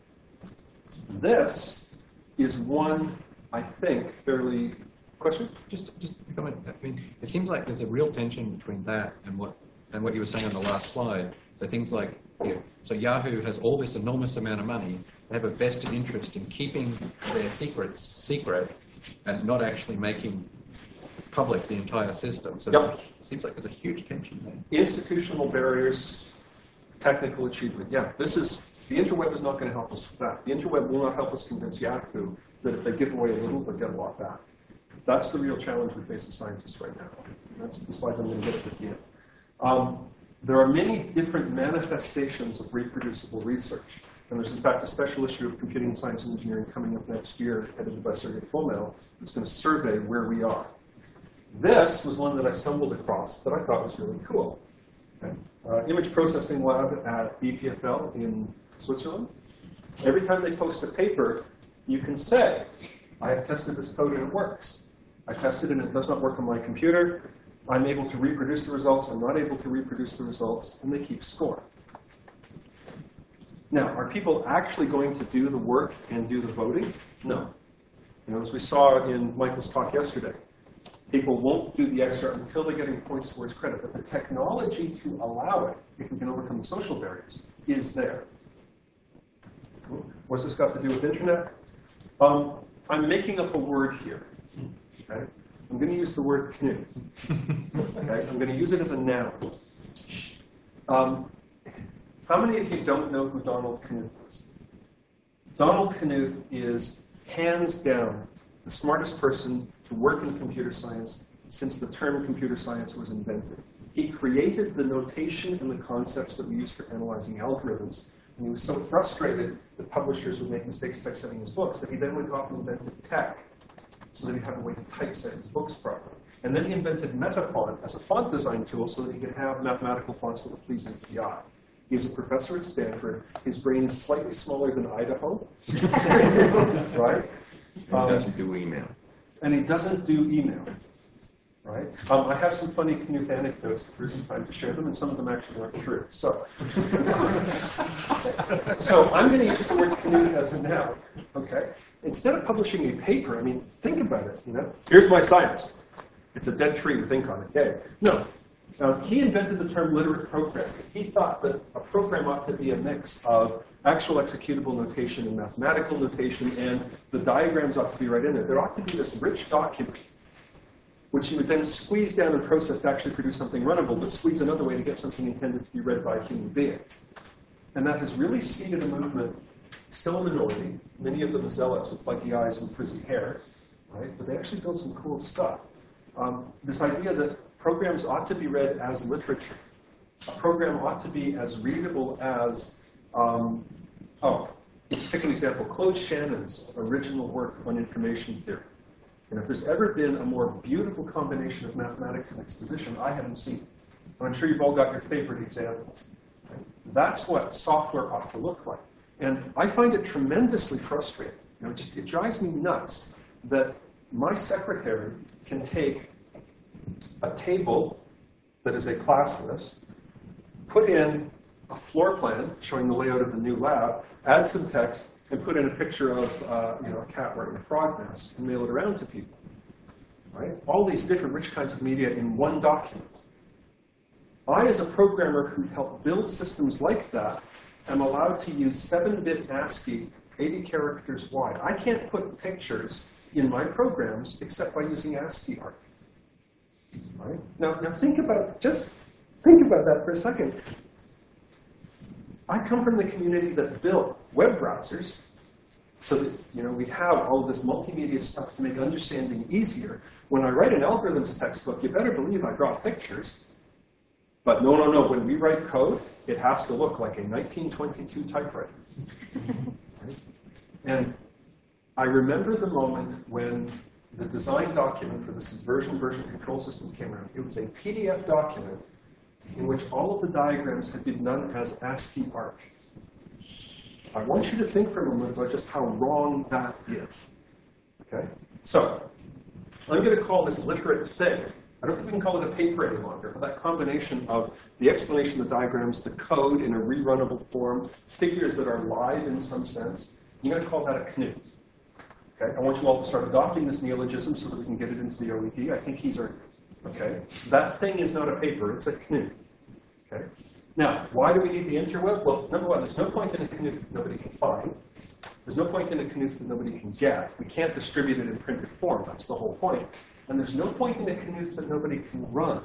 this is one, I think, fairly... Question? Just, just a comment. I mean, it seems like there's a real tension between that and what, and what you were saying on the last slide. So things like, yeah, so Yahoo has all this enormous amount of money. They have a vested interest in keeping their secrets secret and not actually making public the entire system. So Yep. it seems like there's a huge tension there. Institutional barriers, technical achievement. Yeah, this is, the interweb is not going to help us with that. The interweb will not help us convince Yahoo that if they give away a little, they'll get a lot back. That's the real challenge we face as scientists right now. That's the slide I'm going to get to at the end. Um, there are many different manifestations of reproducible research. And there's, in fact, a special issue of Computing and Science and Engineering coming up next year, edited by Sergei Fomenil, that's going to survey where we are. This was one that I stumbled across that I thought was really cool. Okay. Uh, image processing lab at B P F L in Switzerland. Every time they post a paper, you can say, I have tested this code and it works. I tested it and it does not work on my computer. I'm able to reproduce the results. I'm not able to reproduce the results. And they keep score. Now, are people actually going to do the work and do the voting? No. You know, as we saw in Michael's talk yesterday, people won't do the extra until they're getting points towards credit. But the technology to allow it, if we can overcome the social barriers, is there. What's this got to do with internet? Um, I'm making up a word here. Okay? I'm going to use the word Knuth. Okay? I'm going to use it as a noun. Um, how many of you don't know who Donald Knuth is? Donald Knuth is, hands down, the smartest person to work in computer science since the term computer science was invented. He created the notation and the concepts that we use for analyzing algorithms. And he was so frustrated that publishers would make mistakes typesetting his books that he then went off and invented tech so that he'd have a way to typeset his books properly. And then he invented Metafont as a font design tool so that he could have mathematical fonts that were pleasing to the eye. He's a professor at Stanford. His brain is slightly smaller than Idaho, right? He Um, doesn't do email. and he doesn't do email, right? Um, I have some funny Knuth anecdotes, if there isn't time to share them, and some of them actually aren't true. So, so I'm going to use the word Knuth as a noun, okay? Instead of publishing a paper, I mean, think about it, you know? Here's my science. It's a dead tree with ink on it. Yay. No. Um, he invented the term literate programming. He thought that a program ought to be a mix of actual executable notation and mathematical notation, and the diagrams ought to be right in there. There ought to be this rich document, which you would then squeeze down and process to actually produce something runnable, but squeeze another way to get something intended to be read by a human being. And that has really seeded a movement, still a minority, many of them zealots with buggy eyes and frizzy hair, right? But they actually build some cool stuff. Um, this idea that programs ought to be read as literature. A program ought to be as readable as, um, oh, pick an example, Claude Shannon's original work on information theory. And if there's ever been a more beautiful combination of mathematics and exposition, I haven't seen it. And I'm sure you've all got your favorite examples. That's what software ought to look like. And I find it tremendously frustrating. You know, just, it drives me nuts that my secretary can take a table that is a class list, put in a floor plan showing the layout of the new lab, add some text, and put in a picture of uh, you know, a cat wearing a frog mask and mail it around to people. Right? All these different rich kinds of media in one document. I, as a programmer who helped build systems like that, am allowed to use seven bit ASCII, eighty characters wide. I can't put pictures in my programs except by using ASCII art. Right? Now, now think about, just think about that for a second. I come from the community that built web browsers so that, you know, we have all of this multimedia stuff to make understanding easier. When I write an algorithms textbook, you better believe I draw pictures. But no, no, no, when we write code, it has to look like a nineteen twenty-two typewriter. Right? And I remember the moment when the design document for the Subversion version control system came around. It was a P D F document in which all of the diagrams had been done as ASCII art. I want you to think for a moment about just how wrong that is. Okay? So, I'm going to call this literate thing. I don't think we can call it a paper any longer, but that combination of the explanation of the diagrams, the code in a rerunnable form, figures that are live in some sense, I'm going to call that a Knuth. Okay? I want you all to start adopting this neologism so that we can get it into the O E D. I think he's earned it. Okay? That thing is not a paper, it's a Knuth. Okay? Now, why do we need the interweb? Well, number one, there's no point in a Knuth that nobody can find. There's no point in a Knuth that nobody can get. We can't distribute it in printed form. That's the whole point. And there's no point in a Knuth that nobody can run.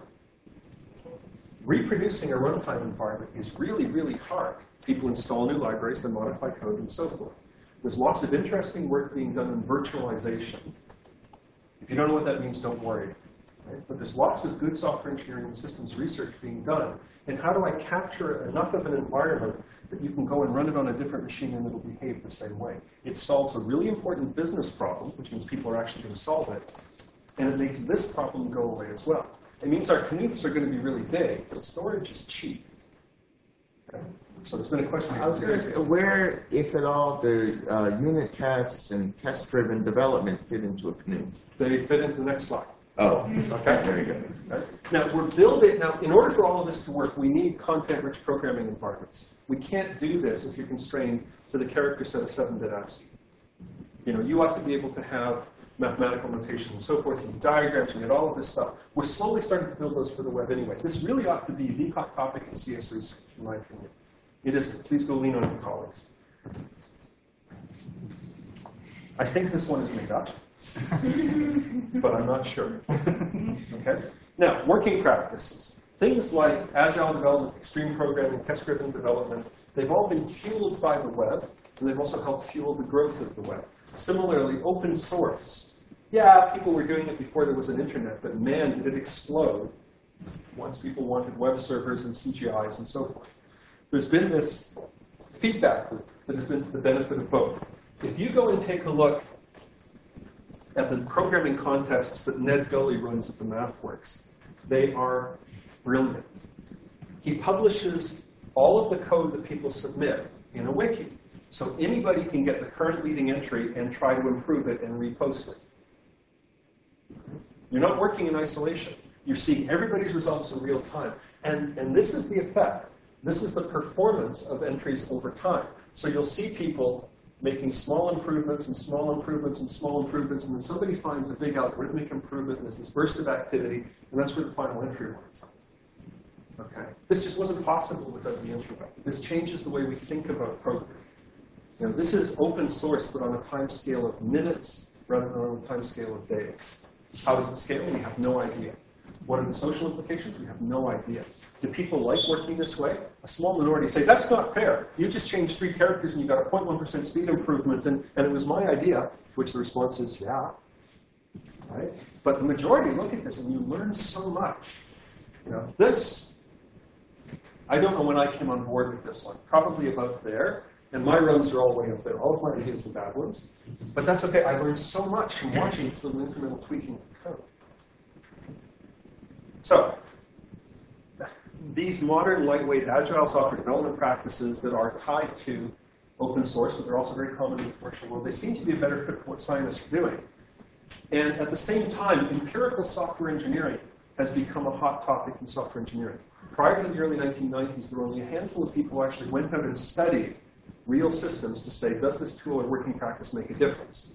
Reproducing a runtime environment is really, really hard. People install new libraries, they modify code, and so forth. There's lots of interesting work being done in virtualization. If you don't know what that means, don't worry. Right? But there's lots of good software engineering and systems research being done. And how do I capture enough of an environment that you can go and run it on a different machine and it'll behave the same way? It solves a really important business problem, which means people are actually going to solve it. And it makes this problem go away as well. It means our Knuths are going to be really big, but storage is cheap. Okay? So there's been a question. I was curious, where, if at all, do uh, unit tests and test-driven development fit into a Knuth? They fit into the next slide. Oh, Okay. very good. Right? Now, we're building, now, in order for all of this to work, we need content-rich programming environments. We can't do this if you're constrained to the character set of seven bit ASCII. You know, you ought to be able to have mathematical notation and so forth, and diagrams, and get all of this stuff. We're slowly starting to build those for the web anyway. This really ought to be the hot topic in C S research, in my opinion. It isn't. Please go lean on your colleagues. I think this one is made up, but I'm not sure. Okay? Now, working practices. Things like agile development, extreme programming, test-driven development, they've all been fueled by the web, and they've also helped fuel the growth of the web. Similarly, open source. Yeah, people were doing it before there was an internet, but man, did it explode once people wanted web servers and C G Is and so forth. There's been this feedback loop that has been to the benefit of both. If you go and take a look at the programming contests that Ned Gully runs at the MathWorks. They are brilliant. He publishes all of the code that people submit in a wiki. So anybody can get the current leading entry and try to improve it and repost it. You're not working in isolation. You're seeing everybody's results in real time. And, and this is the effect. This is the performance of entries over time. So you'll see people making small improvements and small improvements and small improvements, and then somebody finds a big algorithmic improvement, and there's this burst of activity, and that's where the final entry lands. Okay? This just wasn't possible without the internet. This changes the way we think about programming. You know, this is open source, but on a time scale of minutes rather than on a time scale of days. How does it scale? We have no idea. What are the social implications? We have no idea. Do people like working this way? A small minority say, that's not fair. You just changed three characters and you got a zero point one percent speed improvement, and, and it was my idea, which the response is, yeah. Right? But the majority look at this and you learn so much. You know, this, I don't know when I came on board with this one. Probably about there. And my runs are all the way up there. All of my ideas were bad ones. But that's okay. I learned so much from watching this little incremental tweaking of the code. So, these modern, lightweight, agile software development practices that are tied to open source, but they're also very common in the commercial world, they seem to be a better fit for what scientists are doing. And at the same time, empirical software engineering has become a hot topic in software engineering. Prior to the early nineteen nineties, there were only a handful of people who actually went out and studied real systems to say, does this tool or working practice make a difference?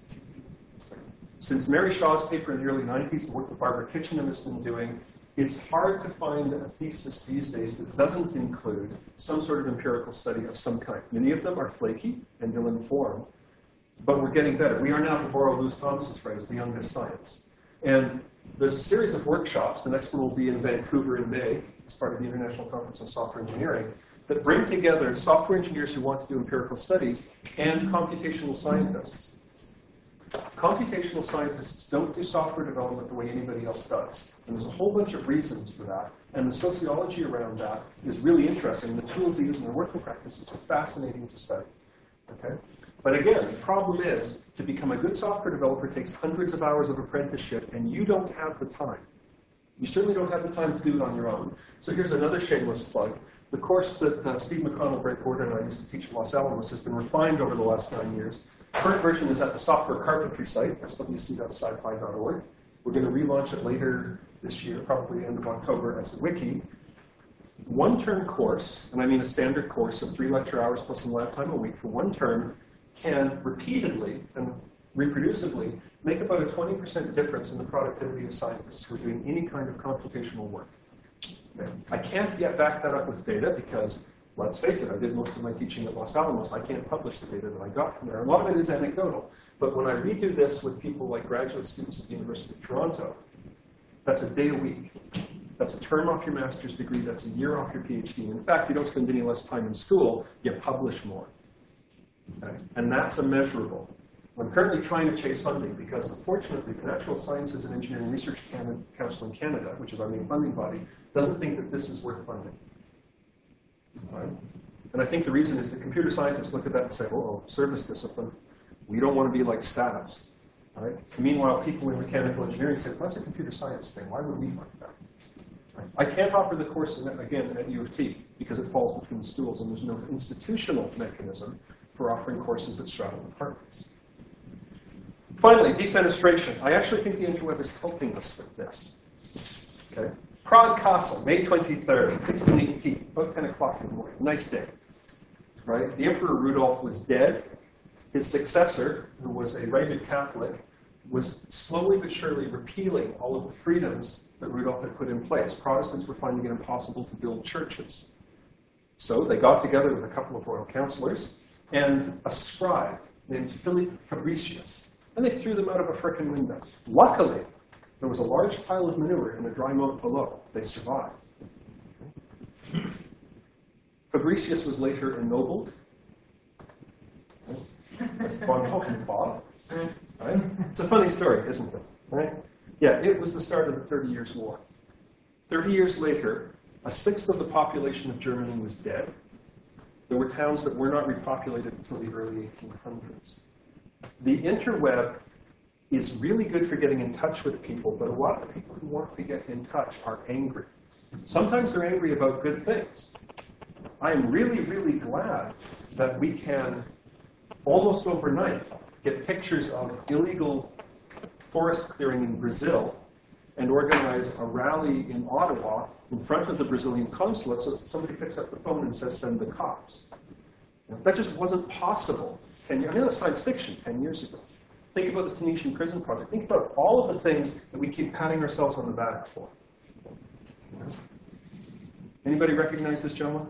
Since Mary Shaw's paper in the early nineties, the work that Barbara Kitchenham has been doing, it's hard to find a thesis these days that doesn't include some sort of empirical study of some kind. Many of them are flaky and ill-informed, but we're getting better. We are now, to borrow Lewis Thomas's phrase, the youngest science. And there's a series of workshops, the next one will be in Vancouver in May, as part of the International Conference on Software Engineering, that bring together software engineers who want to do empirical studies and computational scientists. Computational scientists don't do software development the way anybody else does. And there's a whole bunch of reasons for that. And the sociology around that is really interesting. The tools they use in their working practices are fascinating to study. Okay? But again, the problem is, to become a good software developer takes hundreds of hours of apprenticeship, and you don't have the time. You certainly don't have the time to do it on your own. So here's another shameless plug. The course that uh, Steve McConnell, Brett Gordon, and I used to teach at Los Alamos has been refined over the last nine years. Current version is at the Software Carpentry site, s w c dot sci-fi dot org. We're going to relaunch it later this year, probably end of October, as a wiki. One-term course, and I mean a standard course of three lecture hours plus some lab time a week for one term, can repeatedly and reproducibly make about a twenty percent difference in the productivity of scientists who are doing any kind of computational work. Okay. I can't yet back that up with data because, let's face it, I did most of my teaching at Los Alamos. I can't publish the data that I got from there. A lot of it is anecdotal. But when I redo this with people like graduate students at the University of Toronto, that's a day a week. That's a term off your master's degree. That's a year off your PhD. In fact, you don't spend any less time in school. You publish more. Okay? And that's immeasurable. I'm currently trying to chase funding because, unfortunately, the Natural Sciences and Engineering Research Canada, Council in Canada, which is our main funding body, doesn't think that this is worth funding. Right? And I think the reason is that computer scientists look at that and say, oh, service discipline, we don't want to be like stats. Right? Meanwhile, people in mechanical engineering say, well, that's a computer science thing. Why would we fund that? Right? I can't offer the course, again, at U of T because it falls between stools and there's no institutional mechanism for offering courses that straddle departments. Finally, defenestration. I actually think the interweb is helping us with this. Okay? Prague Castle, May twenty-third, sixteen eighteen, about ten o'clock in the morning. Nice day. Right? The Emperor Rudolph was dead. His successor, who was a rabid Catholic, was slowly but surely repealing all of the freedoms that Rudolph had put in place. Protestants were finding it impossible to build churches. So they got together with a couple of royal counselors and a scribe named Philip Fabricius. And they threw them out of a frickin' window. Luckily, there was a large pile of manure in a dry moat below. They survived. Fabricius was later ennobled. Von Hohenwald. Right? It's a funny story, isn't it? Right? Yeah, it was the start of the Thirty Years' War. Thirty years later, a sixth of the population of Germany was dead. There were towns that were not repopulated until the early eighteen hundreds. The interweb is really good for getting in touch with people, but a lot of the people who want to get in touch are angry. Sometimes they're angry about good things. I am really, really glad that we can, almost overnight, get pictures of illegal forest clearing in Brazil and organize a rally in Ottawa in front of the Brazilian consulate so that somebody picks up the phone and says, send the cops. You know, that just wasn't possible. ten years, I mean, that's science fiction ten years ago. Think about the Tunisian prison project. Think about all of the things that we keep patting ourselves on the back for. You know? Anybody recognize this gentleman?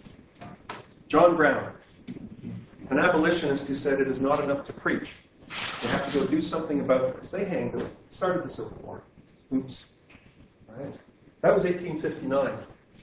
John Brown, an abolitionist who said it is not enough to preach. They have to go do something about this. They hanged him, started the Civil War. Oops. All right. That was eighteen fifty-nine.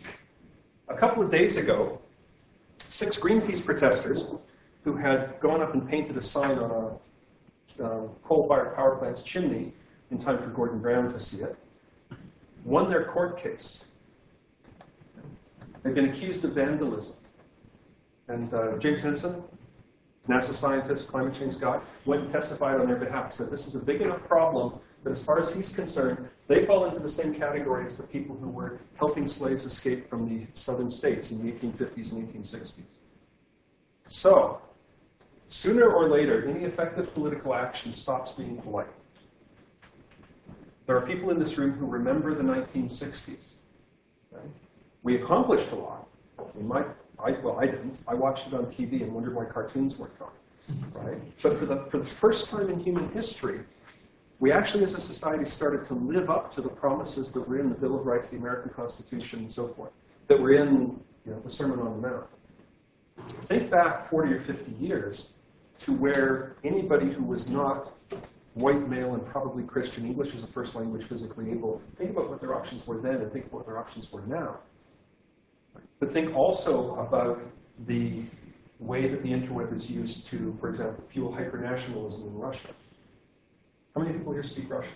A couple of days ago, six Greenpeace protesters who had gone up and painted a sign on a uh, coal-fired power plant's chimney in time for Gordon Brown to see it, won their court case. They've been accused of vandalism. And uh, James Henson, NASA scientist, climate change guy, went and testified on their behalf, said this is a big enough problem that as far as he's concerned, they fall into the same category as the people who were helping slaves escape from the southern states in the eighteen fifties and eighteen sixties. So, sooner or later, any effective political action stops being polite. There are people in this room who remember the nineteen sixties. Right? We accomplished a lot. We might, I, well, I didn't. I watched it on T V and wondered why cartoons weren't on. Right? But for the, for the first time in human history, we actually, as a society, started to live up to the promises that were in the Bill of Rights, the American Constitution, and so forth, that were in you know, the Sermon on the Mount. Think back forty or fifty years to where anybody who was not white male and probably Christian, English as a first language, physically able, think about what their options were then and think about what their options were now. But think also about the way that the interweb is used to, for example, fuel hypernationalism in Russia. How many people here speak Russian?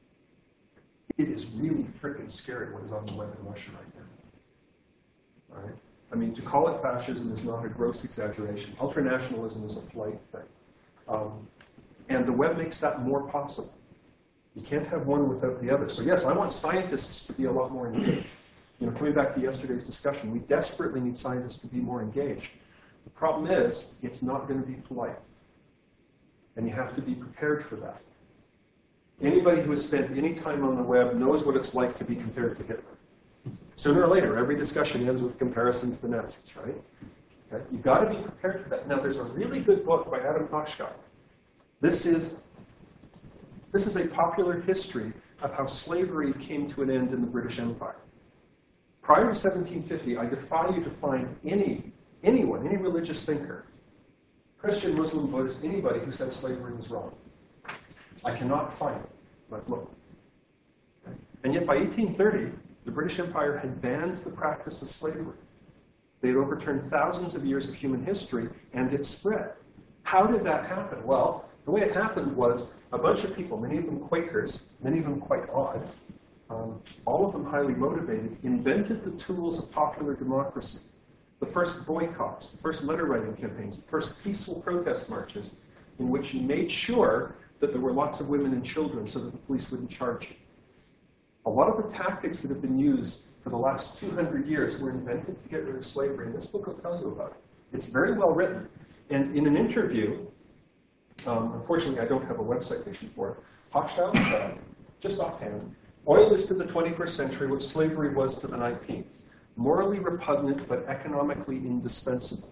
It is really freaking scary what is on the web in Russia right now. All right? I mean, to call it fascism is not a gross exaggeration. Ultranationalism is a polite thing. Um, and the web makes that more possible. You can't have one without the other. So yes, I want scientists to be a lot more engaged. You know, coming back to yesterday's discussion, we desperately need scientists to be more engaged. The problem is, it's not going to be polite. And you have to be prepared for that. Anybody who has spent any time on the web knows what it's like to be compared to Hitler. Sooner or later, every discussion ends with comparison to the Nazis, right? Okay? You've got to be prepared for that. Now, there's a really good book by Adam Hochschild. This is, this is a popular history of how slavery came to an end in the British Empire. Prior to seventeen fifty, I defy you to find any, anyone, any religious thinker, Christian, Muslim, Buddhist, anybody who said slavery was wrong. I cannot find it, but look. Okay? And yet by eighteen thirty, the British Empire had banned the practice of slavery. They had overturned thousands of years of human history, and it spread. How did that happen? Well, the way it happened was a bunch of people, many of them Quakers, many of them quite odd, um, all of them highly motivated, invented the tools of popular democracy. The first boycotts, the first letter-writing campaigns, the first peaceful protest marches, in which you made sure that there were lots of women and children so that the police wouldn't charge you. A lot of the tactics that have been used for the last two hundred years were invented to get rid of slavery, and this book will tell you about it. It's very well written. And in an interview, um, unfortunately I don't have a web citation for it, Hochschild said, just offhand, oil is to the twenty-first century what slavery was to the nineteenth. Morally repugnant, but economically indispensable.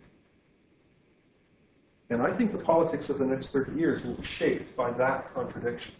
And I think the politics of the next thirty years will be shaped by that contradiction.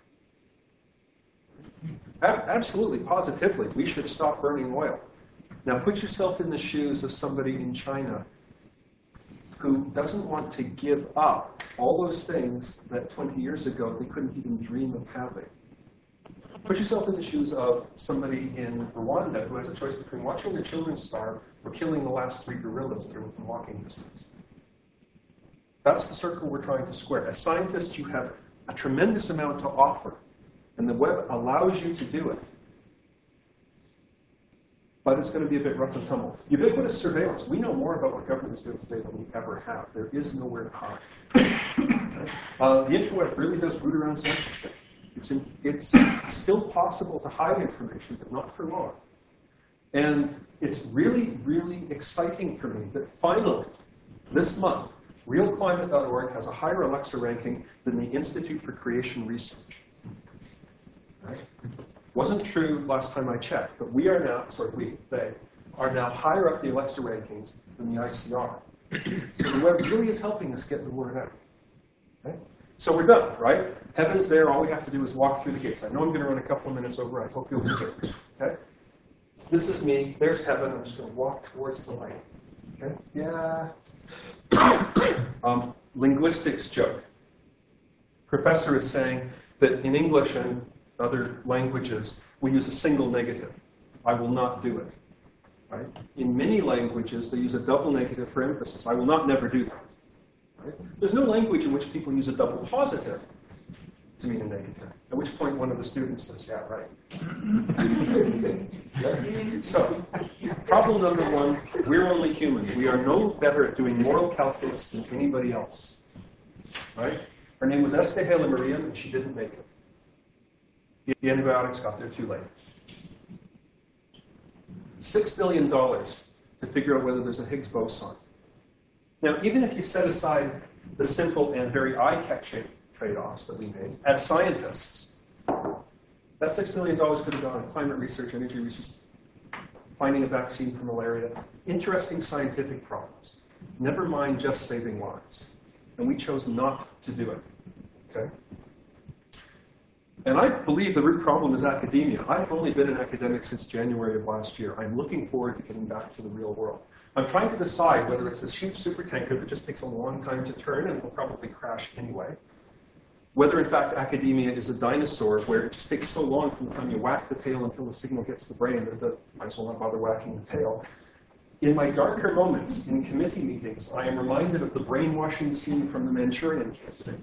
Absolutely, positively, we should stop burning oil. Now put yourself in the shoes of somebody in China who doesn't want to give up all those things that twenty years ago they couldn't even dream of having. Put yourself in the shoes of somebody in Rwanda who has a choice between watching their children starve or killing the last three gorillas that are within walking distance. That's the circle we're trying to square. As scientists, you have a tremendous amount to offer, and the web allows you to do it. but it's going to be a bit rough and tumble. Ubiquitous surveillance. We know more about what government is doing today than we ever have. There is nowhere to hide. Okay? Uh, the interweb really does root around censorship. It's, in, it's still possible to hide information, but not for long. And it's really, really exciting for me that finally, this month, real climate dot org has a higher Alexa ranking than the Institute for Creation Research. Right? Wasn't true last time I checked, but we are now, sorry, we, they, are now higher up the Alexa rankings than the I C R. So the web really is helping us get the word out. Okay? So we're done, right? Heaven's there, all we have to do is walk through the gates. I know I'm going to run a couple of minutes over, I hope you'll be here. Okay? This is me, there's heaven, I'm just going to walk towards the light. Okay? Yeah. um, linguistics joke. Professor is saying that in English and other languages, we use a single negative. I will not do it. Right? In many languages, they use a double negative for emphasis. I will not never do that. Right? There's no language in which people use a double positive to mean a negative. At which point one of the students says, yeah, right. So, problem number one, we're only human. We are no better at doing moral calculus than anybody else. Right? Her name was Estehela Mariam, and she didn't make it. The antibiotics got there too late. Six billion dollars to figure out whether there's a Higgs boson. Now, even if you set aside the simple and very eye-catching trade-offs that we made, as scientists, that six billion dollars could have gone on climate research, energy research, finding a vaccine for malaria, interesting scientific problems. Never mind just saving lives. And we chose not to do it. Okay? And I believe the root problem is academia. I've only been an academic since January of last year. I'm looking forward to getting back to the real world. I'm trying to decide whether it's this huge supertanker that just takes a long time to turn and will probably crash anyway, whether in fact academia is a dinosaur where it just takes so long from the time you whack the tail until the signal gets the brain that you might as well not bother whacking the tail. In my darker moments in committee meetings, I am reminded of the brainwashing scene from the Manchurian Candidate.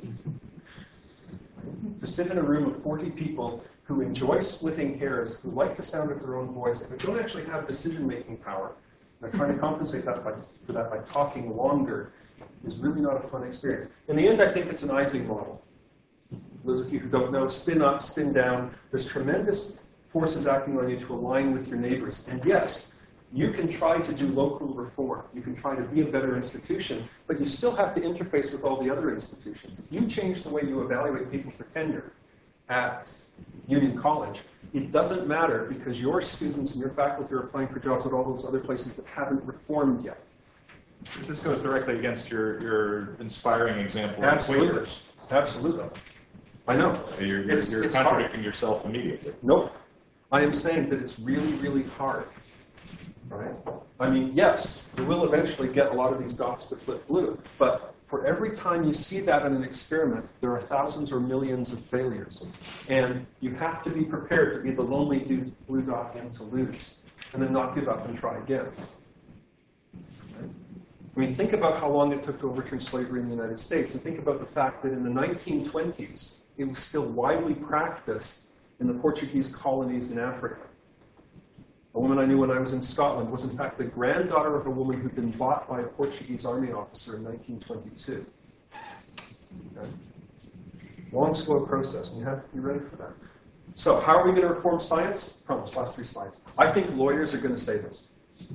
To sit in a room of forty people who enjoy splitting hairs, who like the sound of their own voice, but don't actually have decision-making power, they're trying to compensate that by, for that by talking longer, is really not a fun experience. In the end, I think it's an Ising model. Those of you who don't know, spin up, spin down. There's tremendous forces acting on you to align with your neighbors. And yes, you can try to do local reform. You can try to be a better institution, but you still have to interface with all the other institutions. If you change the way you evaluate people for tenure at Union College, it doesn't matter because your students and your faculty are applying for jobs at all those other places that haven't reformed yet. This goes directly against your, your inspiring example of Absolutely. waivers. Absolutely. I know. You're, you're, It's- you're it's contradicting hard. yourself immediately. Nope. I am saying that it's really, really hard. Right? I mean, yes, you will eventually get a lot of these dots to flip blue, but for every time you see that in an experiment, there are thousands or millions of failures. And you have to be prepared to be the lonely dude, blue dot in to lose, and then not give up and try again. Right? I mean, think about how long it took to overturn slavery in the United States, and think about the fact that in the nineteen twenties, it was still widely practiced in the Portuguese colonies in Africa. A woman I knew when I was in Scotland was, in fact, the granddaughter of a woman who'd been bought by a Portuguese army officer in nineteen twenty-two. Okay. Long, slow process, and you have to be ready for that. So, how are we going to reform science? Promise, last three slides. I think lawyers are going to say this.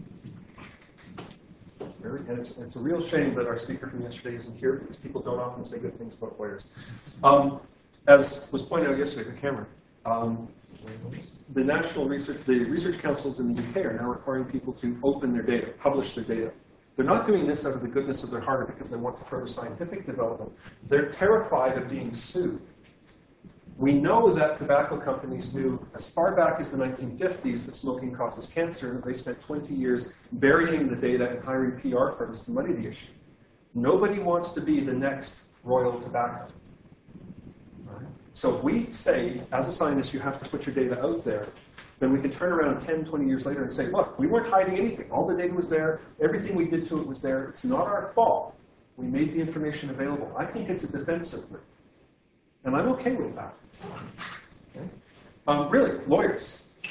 Very, and it's, it's a real shame that our speaker from yesterday isn't here because people don't often say good things about lawyers. Um, as was pointed out yesterday by Cameron, um, the national research, the research councils in the U K are now requiring people to open their data, publish their data. They're not doing this out of the goodness of their heart or because they want to further scientific development. They're terrified of being sued. We know that tobacco companies knew as far back as the nineteen fifties that smoking causes cancer, and that they spent twenty years burying the data and hiring P R firms to muddy the issue. Nobody wants to be the next Royal Tobacco. So if we say, as a scientist, you have to put your data out there, then we can turn around ten, twenty years later and say, look, we weren't hiding anything. All the data was there. Everything we did to it was there. It's not our fault. We made the information available. I think it's a defensive move. And I'm OK with that. Okay? Um, really, lawyers.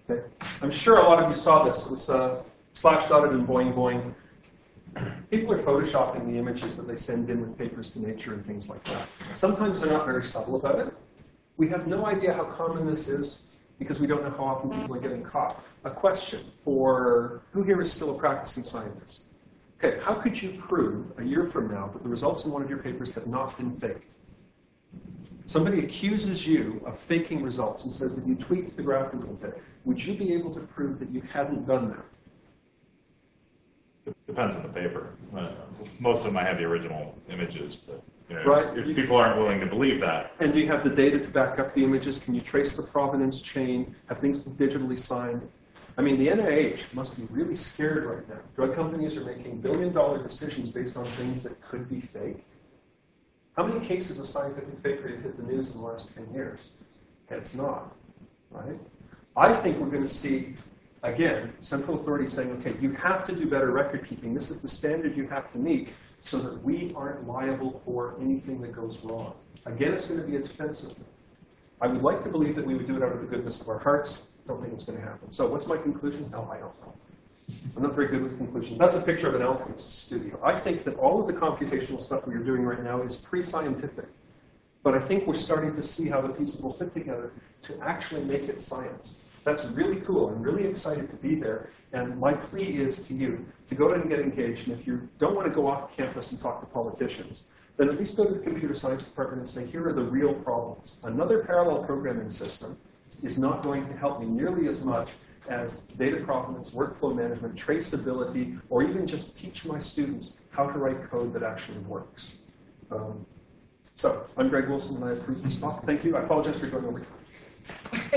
Okay? I'm sure a lot of you saw this. It was uh, slash dotted and boing boing. People are photoshopping the images that they send in with papers to Nature and things like that. Sometimes they're not very subtle about it. We have no idea how common this is because we don't know how often people are getting caught. A question for who here is still a practicing scientist? Okay, how could you prove a year from now that the results in one of your papers have not been faked? Somebody accuses you of faking results and says that you tweaked the graph a little bit. Would you be able to prove that you hadn't done that? Depends on the paper. Uh, most of them I have the original images, but you know, Right. if people aren't willing to believe that, And do you have the data to back up the images? Can you trace the provenance chain? Have things been digitally signed? I mean, the N I H must be really scared right now. Drug companies are making billion-dollar decisions based on things that could be fake. How many cases of scientific fakery have hit the news in the last ten years? It's not, right? I think we're going to see, again, central authorities saying, okay, you have to do better record keeping. This is the standard you have to meet so that we aren't liable for anything that goes wrong. Again, it's going to be a defensive thing. I would like to believe that we would do it out of the goodness of our hearts. Don't think it's going to happen. So what's my conclusion? No, I don't know. I'm not very good with conclusions. That's a picture of an Elkins studio. I think that all of the computational stuff we are doing right now is pre-scientific. But I think we're starting to see how the pieces will fit together to actually make it science. That's really cool. I'm really excited to be there. And my plea is to you to go ahead and get engaged. And if you don't want to go off campus and talk to politicians, then at least go to the computer science department and say, here are the real problems. Another parallel programming system is not going to help me nearly as much as data provenance, workflow management, traceability, or even just teach my students how to write code that actually works. Um, so, I'm Greg Wilson, and I approve this talk. Thank you. I apologize for going over time.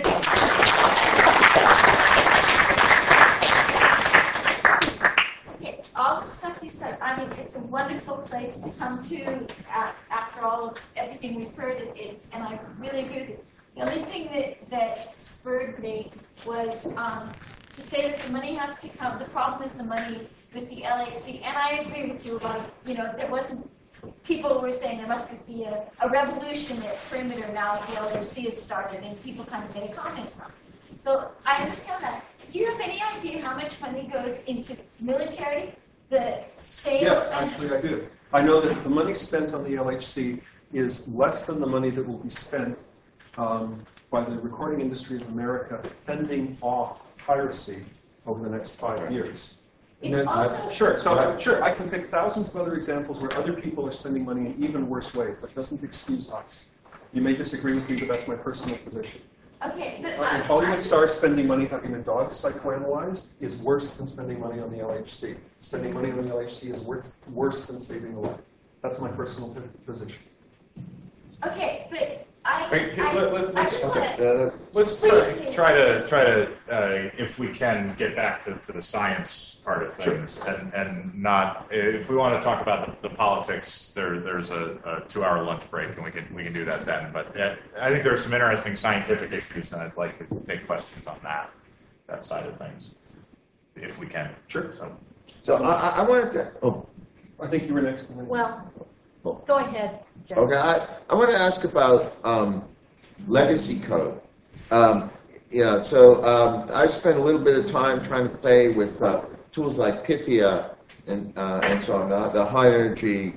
Okay, all the stuff you said, I mean, it's a wonderful place to come to uh, after all of everything we've heard. It, it's, and I really agree with you. The only thing that, that spurred me was um, to say that the money has to come. The problem is the money with the L H C. And I agree with you about, you know, there wasn't, people were saying there must be a, a revolution at Perimeter now that the L H C has started, and people kind of made a comment from. So I understand that. Do you have any idea how much money goes into military, the sale? Yes, actually I do. I know that the money spent on the L H C is less than the money that will be spent Um, by the recording industry of America fending off piracy over the next five years. It's And then, also- sure, so I, sure, I can pick thousands of other examples where other people are spending money in even worse ways. That doesn't excuse us. You may disagree with me, but that's my personal position. Okay, but Uh, I- and Hollywood I- stars spending money having a dog psychoanalyzed is worse than spending money on the L H C. Spending money on the L H C is worth, worse than saving a life. That's my personal position. Okay, but I, Wait, I, let- let- I let's- just Okay, want to. uh, let's try, try to try to uh, if we can get back to, to the science part of things, and, and not if we want to talk about the, the politics. There there's a, a two-hour lunch break, and we can we can do that then. But uh, I think there are some interesting scientific issues, and I'd like to take questions on that that side of things, if we can. Sure. So. So I, I- I wanted to, oh, I think you were next. Well, go ahead, Jeff. okay, I, I want to ask about um, legacy code. Um, you know, so um, I spent a little bit of time trying to play with uh, tools like Pythia and uh, and so on, uh, the high energy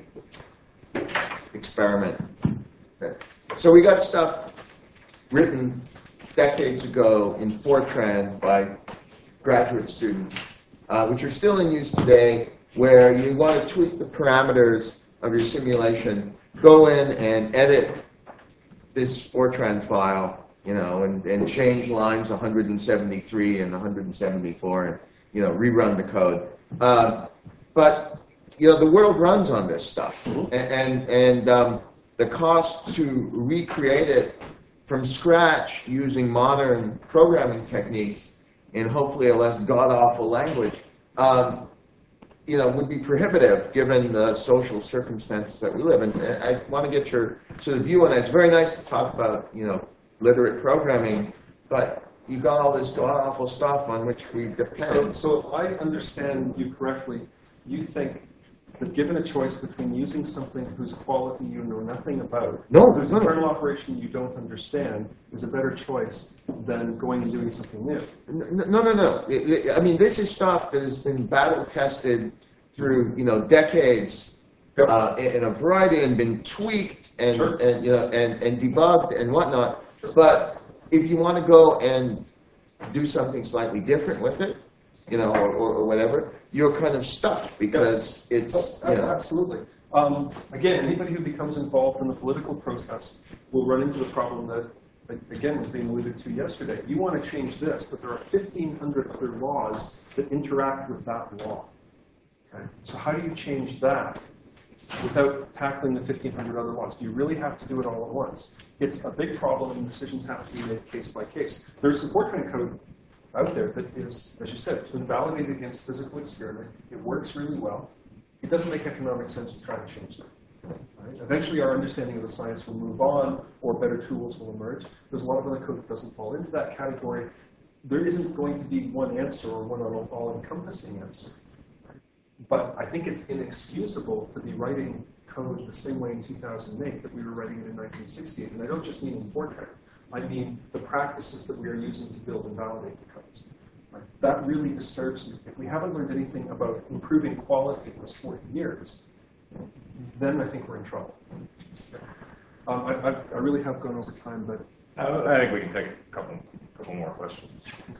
experiment. Okay. So we got stuff written decades ago in Fortran by graduate students, uh, which are still in use today, where you want to tweak the parameters of your simulation, go in and edit this Fortran file, you know, and, and change lines one hundred seventy-three and one hundred seventy-four, and, you know, rerun the code. Uh, but, you know, the world runs on this stuff. And, and, and um, the cost to recreate it from scratch using modern programming techniques in hopefully a less god-awful language, um, you know, would be prohibitive given the social circumstances that we live in. And I want to get your sort of view on it. It's very nice to talk about, you know, literate programming, but you've got all this god-awful stuff on which we depend. So, so if I understand you correctly, you think that given a choice between using something whose quality you know nothing about, No, whose no, no. internal operation you don't understand, is a better choice than going and doing something new. No, no, no. I- I I mean, this is stuff that has been battle tested through, you know, decades, Yep. uh, in in a variety, and been tweaked and, Sure. and, you know, and, and debugged and whatnot. But if you want to go and do something slightly different with it, you know, or, or, or whatever, you're kind of stuck because it's, Oh, you know. Absolutely. Um, again, anybody who becomes involved in the political process will run into the problem that, like, again, was being alluded to yesterday. You want to change this, but there are fifteen hundred other laws that interact with that law. Okay? So how do you change that without tackling the fifteen hundred other laws? Do you really have to do it all at once? It's a big problem, and decisions have to be made case by case. There's some Fortran code out there that is, as you said, it's been validated against physical experiment. It works really well. It doesn't make economic sense to try to change that. Right? Eventually, our understanding of the science will move on, or better tools will emerge. There's a lot of other code that doesn't fall into that category. There isn't going to be one answer or one all-encompassing answer. But I think it's inexcusable to be writing code the same way in two thousand eight that we were writing it in nineteen sixty-eight. And I don't just mean in Fortran. I mean the practices that we are using to build and validate the codes. Right? That really disturbs me. If we haven't learned anything about improving quality in those forty years, then I think we're in trouble. Um, I, I, I really have gone over time, but Uh, I think we can take a couple, couple more questions.